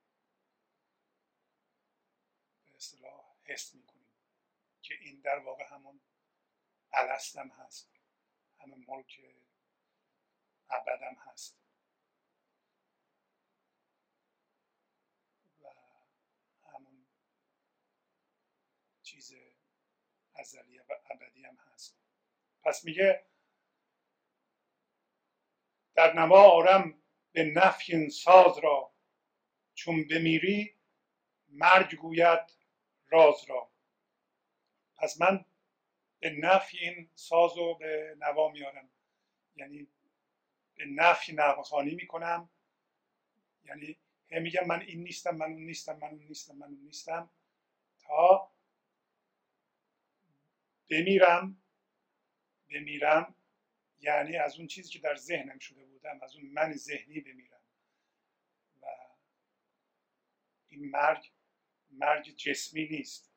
به اصطلاح حس میکنیم که این در واقع همون الستم هست، همون ملک ابدم هست و همون چیز ازلی و ابدی هم هست. پس میگه در نوا آرم به نفی این ساز را، چون بمیری مرگ گوید راز را. پس من به نفی این ساز رو به نوا میارم، یعنی به نفی نواخوانی میکنم، یعنی هم میگم من این نیستم، من اون نیستم، من اون نیستم، من اون نیستم، تا بمیرم. بمیرم یعنی از اون چیزی که در ذهنم شده بودم، از اون من ذهنی بمیرم. و این مرگ مرگ جسمی نیست.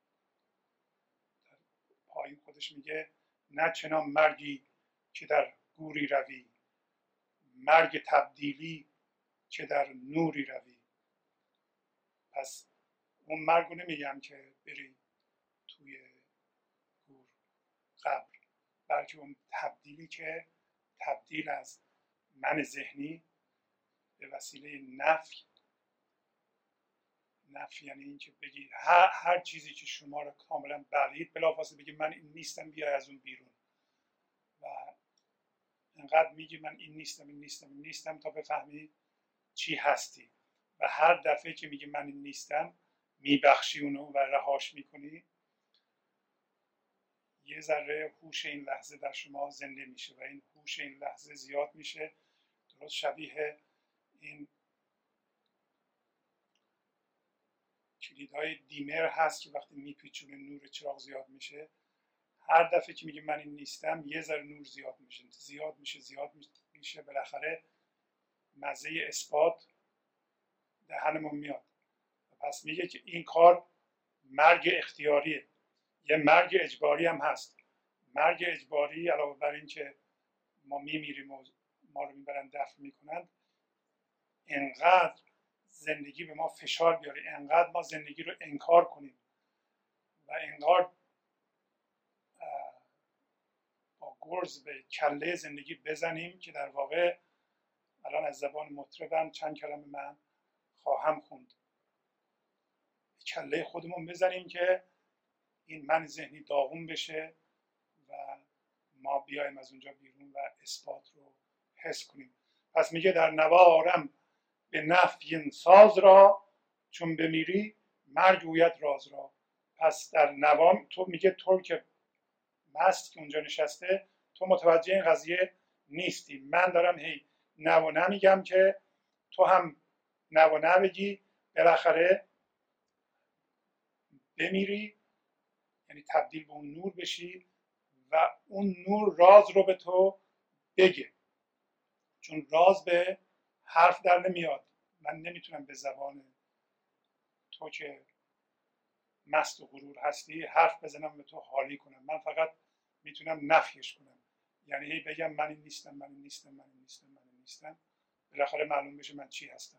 پایین خودش میگه نه چنان مرگی که در گوری روی، مرگ تبدیلی که در نوری روی. پس اون مرگ رو نمیگم که بری توی گور قبر، بلکه اون تبدیلی که تبدیل از من ذهنی به وسیله نفی. نفی یعنی این که بگی هر, هر چیزی که شما رو کاملا بلید بلافاصله بگی من این نیستم، بیای از اون بیرون. و انقدر میگی من این نیستم این نیستم این نیستم تا بفهمی چی هستی. و هر دفعه که میگی من این نیستم میبخشی اونو و رهاش میکنی، یه ذره هوش این لحظه در شما زنده میشه و این هوش این لحظه زیاد میشه. درست شبیه این کلیدهای دیمر هست که وقتی میپیچونه نور چراغ زیاد میشه. هر دفعه که میگه من این نیستم یه ذره نور زیاد میشه زیاد میشه زیاد میشه بالاخره مزه اثبات دهنمون میاد. پس میگه که این کار مرگ اختیاریه. یه مرگ اجباری هم هست. مرگ اجباری علاوه بر این که ما میمیریم و ما رو میبرن دفن میکنن، انقدر زندگی به ما فشار بیاره، انقدر ما زندگی رو انکار کنیم و انقدر با گرز به کله زندگی بزنیم که در واقع الان از زبان مطربم چند کلمه من خواهم خوند. کله خودمون بزنیم که این من ذهنی داغون بشه و ما بیایم از اونجا بیرون و اثبات رو حس کنیم. پس میگه در نوا آرم به نفی ساز را، چون بمیری مرگ گوید راز را. پس در نوا تو میگه تو که مست که اونجا نشسته تو متوجه این قضیه نیستی. من دارم هی نه و نه میگم که تو هم نه و نه بگی، بالاخره بمیری یعنی تبدیل به اون نور بشی و اون نور راز رو به تو بگه. چون راز به حرف در نمیاد. من نمیتونم به زبان تو که مست و غرور هستی حرف بزنم به تو حالی کنم. من فقط میتونم نفیش کنم، یعنی هی بگم من این نیستم من این نیستم من این نیستم من این نیستم، بالاخره معلوم بشه من چی هستم.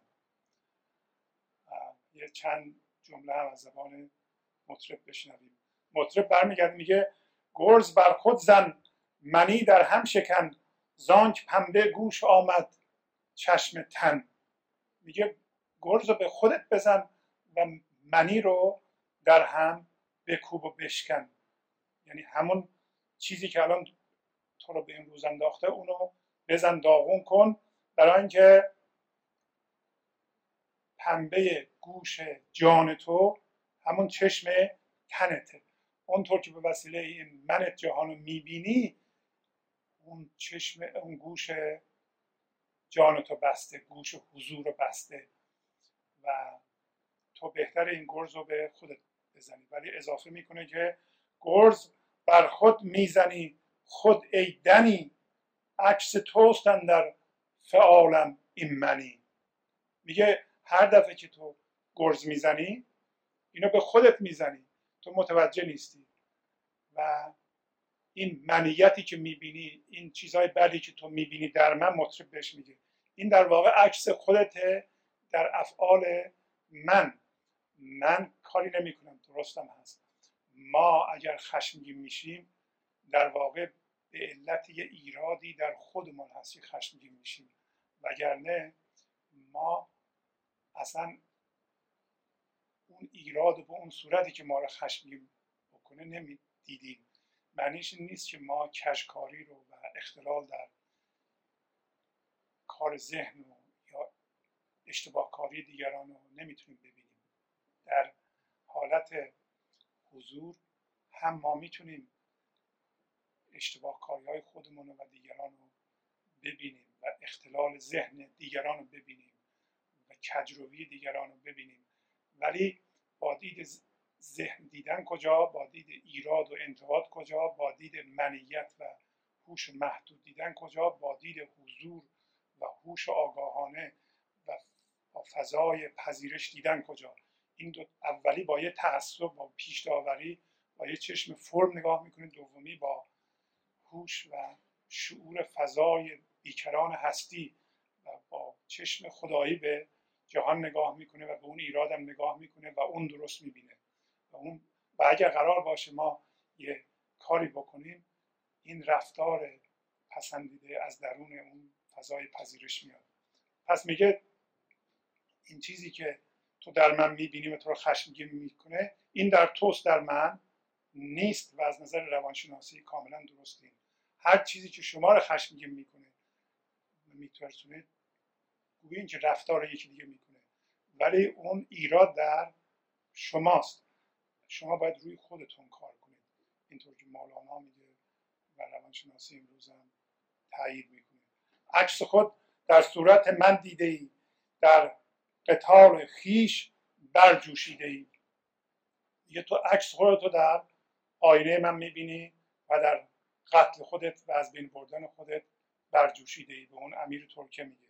یه چند جمله هم از زبان مطرب بشنویم. مطرب برمیگرده میگه گرز بر خود زن منی در هم شکن، زانک پنبه گوش آمد چشم تن. میگه گرز رو به خودت بزن و منی رو در هم بکوب و بشکن. یعنی همون چیزی که الان تو رو به این روز انداخته اونو بزن داغون کن، برای اینکه پنبه گوش جان تو همون چشم تنته. اونطور که به وسیله این من جهان رو میبینی، اون چشم اون گوش جان تو بسته، گوش حضور رو بسته و تو بهتر این گرز رو به خودت بزنی. ولی اضافه میکنه که گرز بر خود میزنی خود ای دنی، عکس توستن در فعالم این منی. میگه هر دفعه که تو گرز میزنی اینو به خودت میزنی، تو متوجه نیستی و این منیتی که میبینی، این چیزهای بدی که تو میبینی در من، مطرب بهش میگه این در واقع عکس خودته در افعال من. من کاری نمیکنم، درستم هست. ما اگر خشمگین میشیم در واقع به علت یه ایرادی در خودمان هستی خشمگین میشیم، وگرنه ما اصلا اون ایراد و به اون صورتی که ما رو خشمگین بکنه نمیدیدیم. معنیش این نیست که ما کشکاری رو و اختلال در کار ذهن و یا اشتباه کاری دیگران رو نمیتونیم ببینیم. در حالت حضور هم ما میتونیم اشتباه کاری های خودمون و دیگران رو ببینیم و اختلال ذهن دیگران رو ببینیم و کجروی دیگران رو ببینیم، ولی با دید ذهن دیدن کجا، با دید ایراد و انتقاد کجا، با دید منیت و هوش محدود دیدن کجا، با دید حضور و هوش آگاهانه و با فضای پذیرش دیدن کجا. این دو اولی با یه تعصب، با پیش داوری، با یه چشم فرم نگاه میکنه، دومی با هوش و شعور فضای بیکران هستی و با چشم خدایی به جهان نگاه میکنه و به اون ایرادم نگاه میکنه و اون درست میبینه و اون و اگر قرار باشه ما یه کاری بکنیم، این رفتار پسندیده از درون اون فضای پذیرش میاد. پس میگه این چیزی که تو در من میبینی و تو رو خشمگین میکنه، این در توست، در من نیست و از نظر روانشناسی کاملا درسته. هر چیزی که شما رو خشمگین میکنه میترسونه، گویا اینکه رفتار یکی دیگه میکنه، ولی اون ایراد در شماست. شما باید روی خودتون کار کنید، اینطور که مولانا میگه و روانشناسی امروز هم تایید میکنه. عکس خود در صورت من دیده ای، در قتال خیش برجوشیده ای. یه تو عکس خودتو در آینه من میبینی و در قتل خودت و از بین بردن خودت برجوشیده ای. به اون امیر ترکه میگه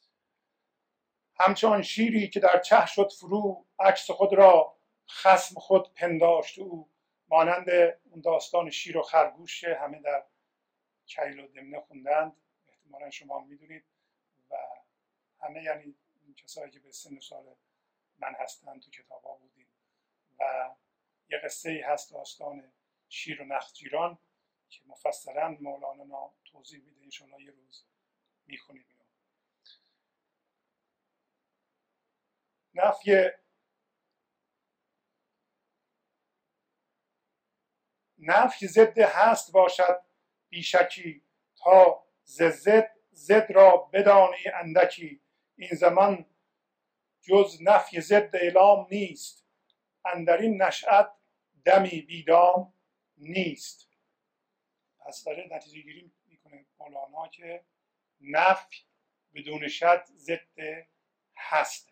همچون شیری که در چه شد فرو، عکس خود را خصم خود پنداشت او. مانند اون داستان شیر و خرگوش همه در کیل و دمنه خوندند، احتمالا شما میدونید و همه یعنی این کسایی که به سن سال من هستن تو کتاب ها بودیم. و یه قصه ای هست داستان شیر و نخجیران که مفصلا مولانا توضیح میده، انشاءالله یه روز میخونیم. نفی نفی ضد هست باشد بیشکی، تا ز ضد ضد را بدانی اندکی. این زمان جز نفی ضد اعلام نیست، اندرین نشأت دمی بیدام نیست. پس داره نتیجه گیری میکنه مولانا که نفی بدون شد ضد هست.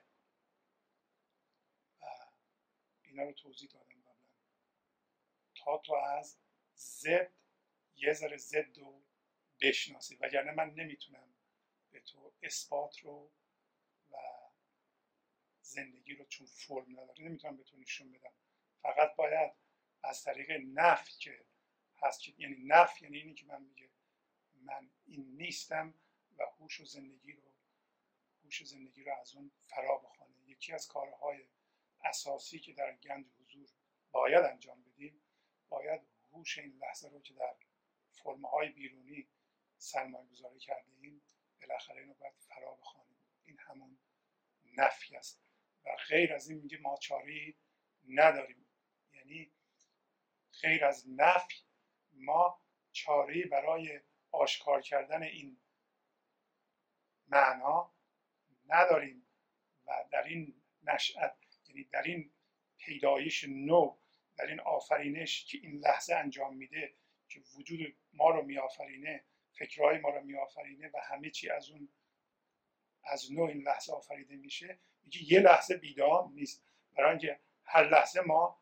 اینا رو توضیح دادم قبلا تا تو از ضد یه ذره ضد رو بشناسی، وگرنه من نمیتونم به تو اثبات رو و زندگی رو، چون فرم نداره، نمیتونم به تو نشون بدم. فقط باید از طریق نفی که هست، یعنی نفی یعنی اینی که من میگه من این نیستم و هوش و زندگی رو هوش زندگی رو از اون فرا بخوانه. یکی از کارهای اساسی که در گنج حضور باید انجام بدیم، باید هوش این لحظه رو که در فرم‌های بیرونی سرمایه گذاری کرده ایم، بالاخره اینو باید فرا بخوانیم. این همون نفی است و غیر از این میگه ما چاره‌ای نداریم. یعنی غیر از نفی ما چاره‌ای برای آشکار کردن این معنا نداریم و در این نشأت، یعنی در این پیدایش نو، در این آفرینش که این لحظه انجام میده، که وجود ما رو میآفرینه، فکرهای ما رو میآفرینه و همه چی از اون از نو این لحظه آفریده میشه. میگه یه لحظه بیدام نیست، برای اینکه هر لحظه ما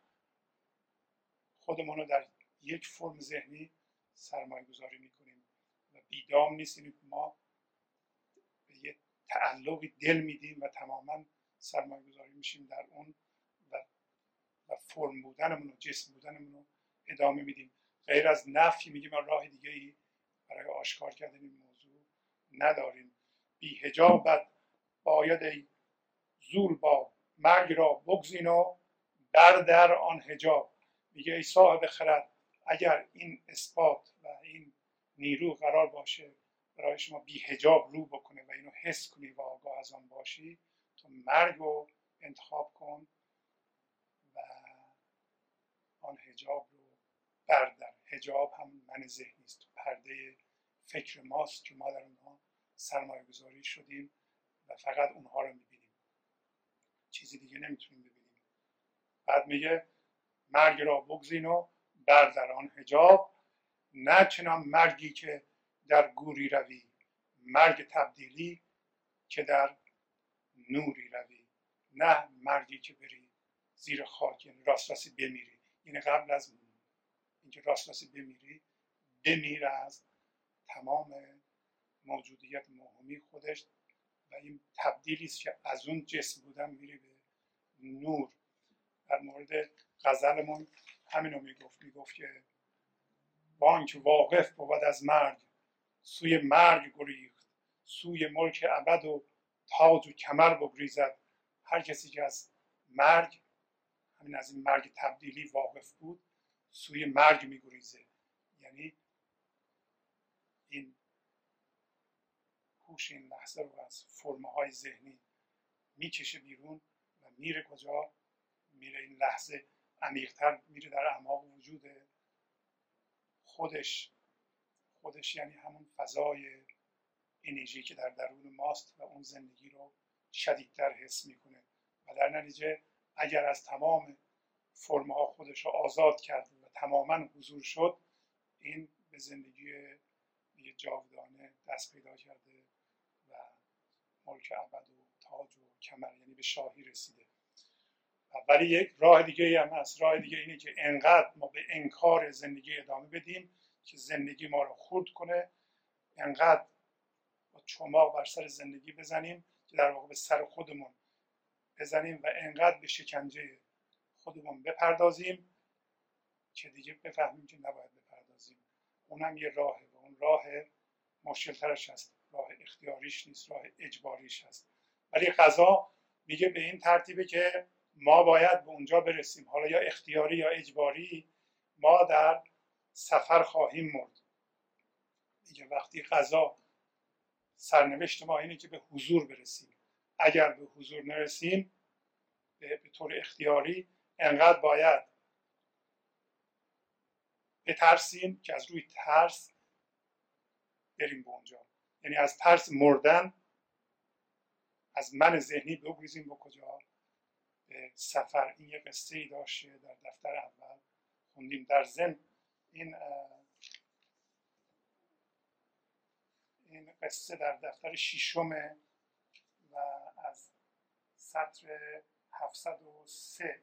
خودمون رو در یک فرم ذهنی سرمایه گذاری میکنیم و بیدام نیست. یعنی ما به یه تعلقی دل میدیم و تماما سرمایه گذاری میشیم در اون و, و فرم بودنمون و جسم بودنمون رو ادامه میدیم. غیر از نفی میگیم ما راه دیگه ای برای آشکار کردن این موضوع نداریم. بی حجابت باید ای زول با مرگ را بگزین و بردر آن حجاب. میگه ای صاحب خرد، اگر این اثبات و این نیرو قرار باشه برای شما بی حجاب رو بکنه و اینو حس کنی و آگاه از آن باشی، تو مرگ رو انتخاب کن و آن حجاب رو بردر. حجاب هم من ذهنی است، پرده فکر ماست که ما در اونها سرمایه گذاری شدیم و فقط اونها رو میبینیم، چیزی دیگه نمیتونیم ببینیم. بعد میگه مرگ را بگزین و بردر آن حجاب، نه چنان مرگی که در گوری روی، مرگ تبدیلی که در نوری روی. نه مرگی که بری زیر خاک، یعنی راست راستی بمیری، یعنی قبل از اینکه راست راستی بمیری، بمیر از تمام موجودیت موهومی خودش و این تبدیلی است که از اون جسم بودن میره به نور. در مورد غزلمون همینو میگفت، میگفت که بانک واقف بود از مرگ، سوی مرگ گریخت، سوی ملک ابد و تاج و کمر بگریزد. هر کسی که از مرگ، همین از این مرگ تبدیلی واقف بود، سوی مرگ میگریزه. یعنی این هوش این لحظه رو از فرم‌های ذهنی میکشه بیرون و میره کجا؟ میره این لحظه عمیق‌تر، میره در اعماق وجود خودش. خودش یعنی همون فضای انرژی که در درون ماست و اون زندگی رو شدیدتر حس میکنه و در نتیجه اگر از تمام فرم‌ها خودش رو آزاد کرد و تماما حضور شد، این به زندگی یه جاودانه دست پیدا کرده و ملک ابد و تاج و کمر، یعنی به شاهی رسیده. ولی یک راه دیگه هم هست. راه دیگه اینه که انقدر ما به انکار زندگی ادامه بدیم که زندگی ما رو خرد کنه، انقدر با چماق بر سر زندگی بزنیم که در واقع به سر خودمون بزنیم و انقدر به شکنجه خودمون بپردازیم که دیگه بفهمیم که نباید بپردازیم. اونم یه راهه و اون راه مشکل‌ترش هست، راه اختیاریش نیست، راه اجباریش هست. ولی قضا میگه به این ترتیبه که ما باید به اونجا برسیم، حالا یا اختیاری یا اجباری، ما در سفر خواهیم مرد. میگه وقتی قضا، سرنوشت ما اینه که به حضور برسیم. اگر به حضور نرسیم به طور اختیاری، انقدر باید بترسیم که از روی ترس بریم به اونجا. یعنی از ترس مردن، از من ذهنی بگریزیم به کجا؟ به سفر. این یه قصه ای داشته در دفتر اول خوندیم. در ضمن این این قصه در دفتر ششم و از سطر هفتصد و سه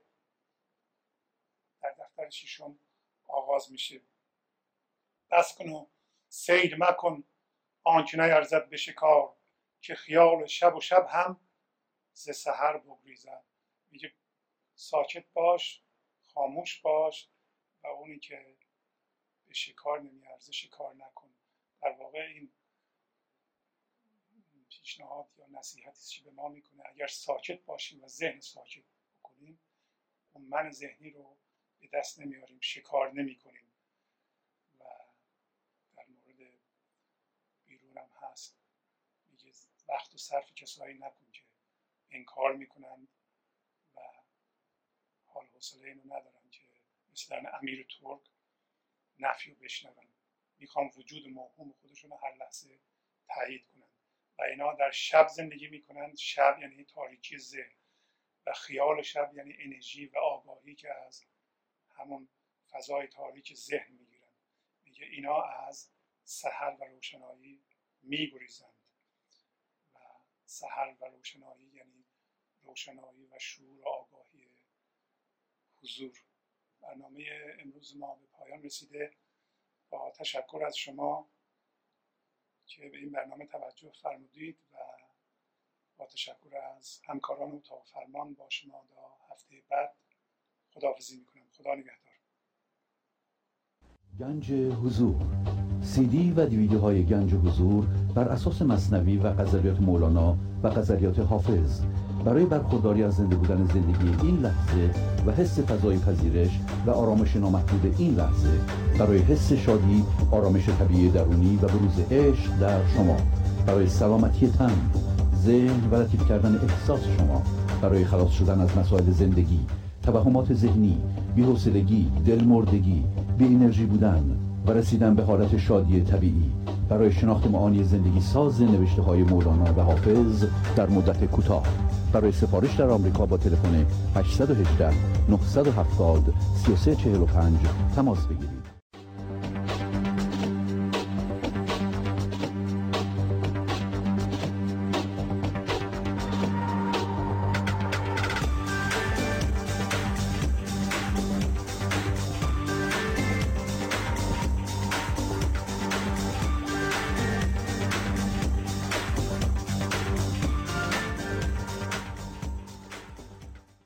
در دفتر ششم آغاز میشه. بس کن و سیر مکن آنچه نیرزد به شکار، که خیال شب و شب هم ز سحر بگریزد. میگه ساکت باش، خاموش باش و اونی که به شکار نمیارزه شکار نکن. در واقع این پیشنهاد یا نصیحتی که به ما میکنه اگر ساکت باشیم و ذهن ساکت بکنیم، اون من ذهنی رو به دست نمیاریم، شکار نمیکنیم. و در مورد بیرون هم هست، میگه وقت و صرف کسایی نکن که انکار میکنن و حال حوصله اینو ندارن که مثلا امیر ترک نفی رو بشنون، میخوام وجود موهوم خودشون رو هر لحظه تایید کنن و اینا در شب زندگی میکنن. شب یعنی تاریکی ذهن و خیال شب یعنی انرژی و آگاهی که از همون فضای تاریک ذهن میگیرن. میگه اینا از سحر و روشنایی میگریزند و سحر و روشنایی یعنی روشنایی و شعور و آگاهی حضور. برنامه امروز ما به پایان رسیده. با تشکر از شما که به این برنامه توجه فرمودید و با تشکر از همکاران اتاق فرمان با شما تا هفته بعد خداحافظی میکنم. خدا نگهدار. گنج حضور، سی دی و دیویدیوهای گنج حضور بر اساس مثنوی و غزلیات مولانا و غزلیات حافظ برای برخورداری از زنده بودن زندگی این لحظه و حس فضای پذیرش و آرامش نامحدود این لحظه، برای حس شادی، آرامش طبیعی درونی و بروز عشق در شما، برای سلامتی تن، ذهن و لطیف کردن احساس شما، برای خلاص شدن از مسائل زندگی، توهمات ذهنی، بی‌حوصلگی، دلمردگی، بی انرژی بودن و رسیدن به حالت شادی طبیعی، برای شناخت معانی زندگی ساز نوشته های مولانا و حافظ در مدت کوتاه. برای سفارش در آمریکا با تلفن هشت یک هشت نه هفت صفر سه سه چهار پنج تماس بگیرید.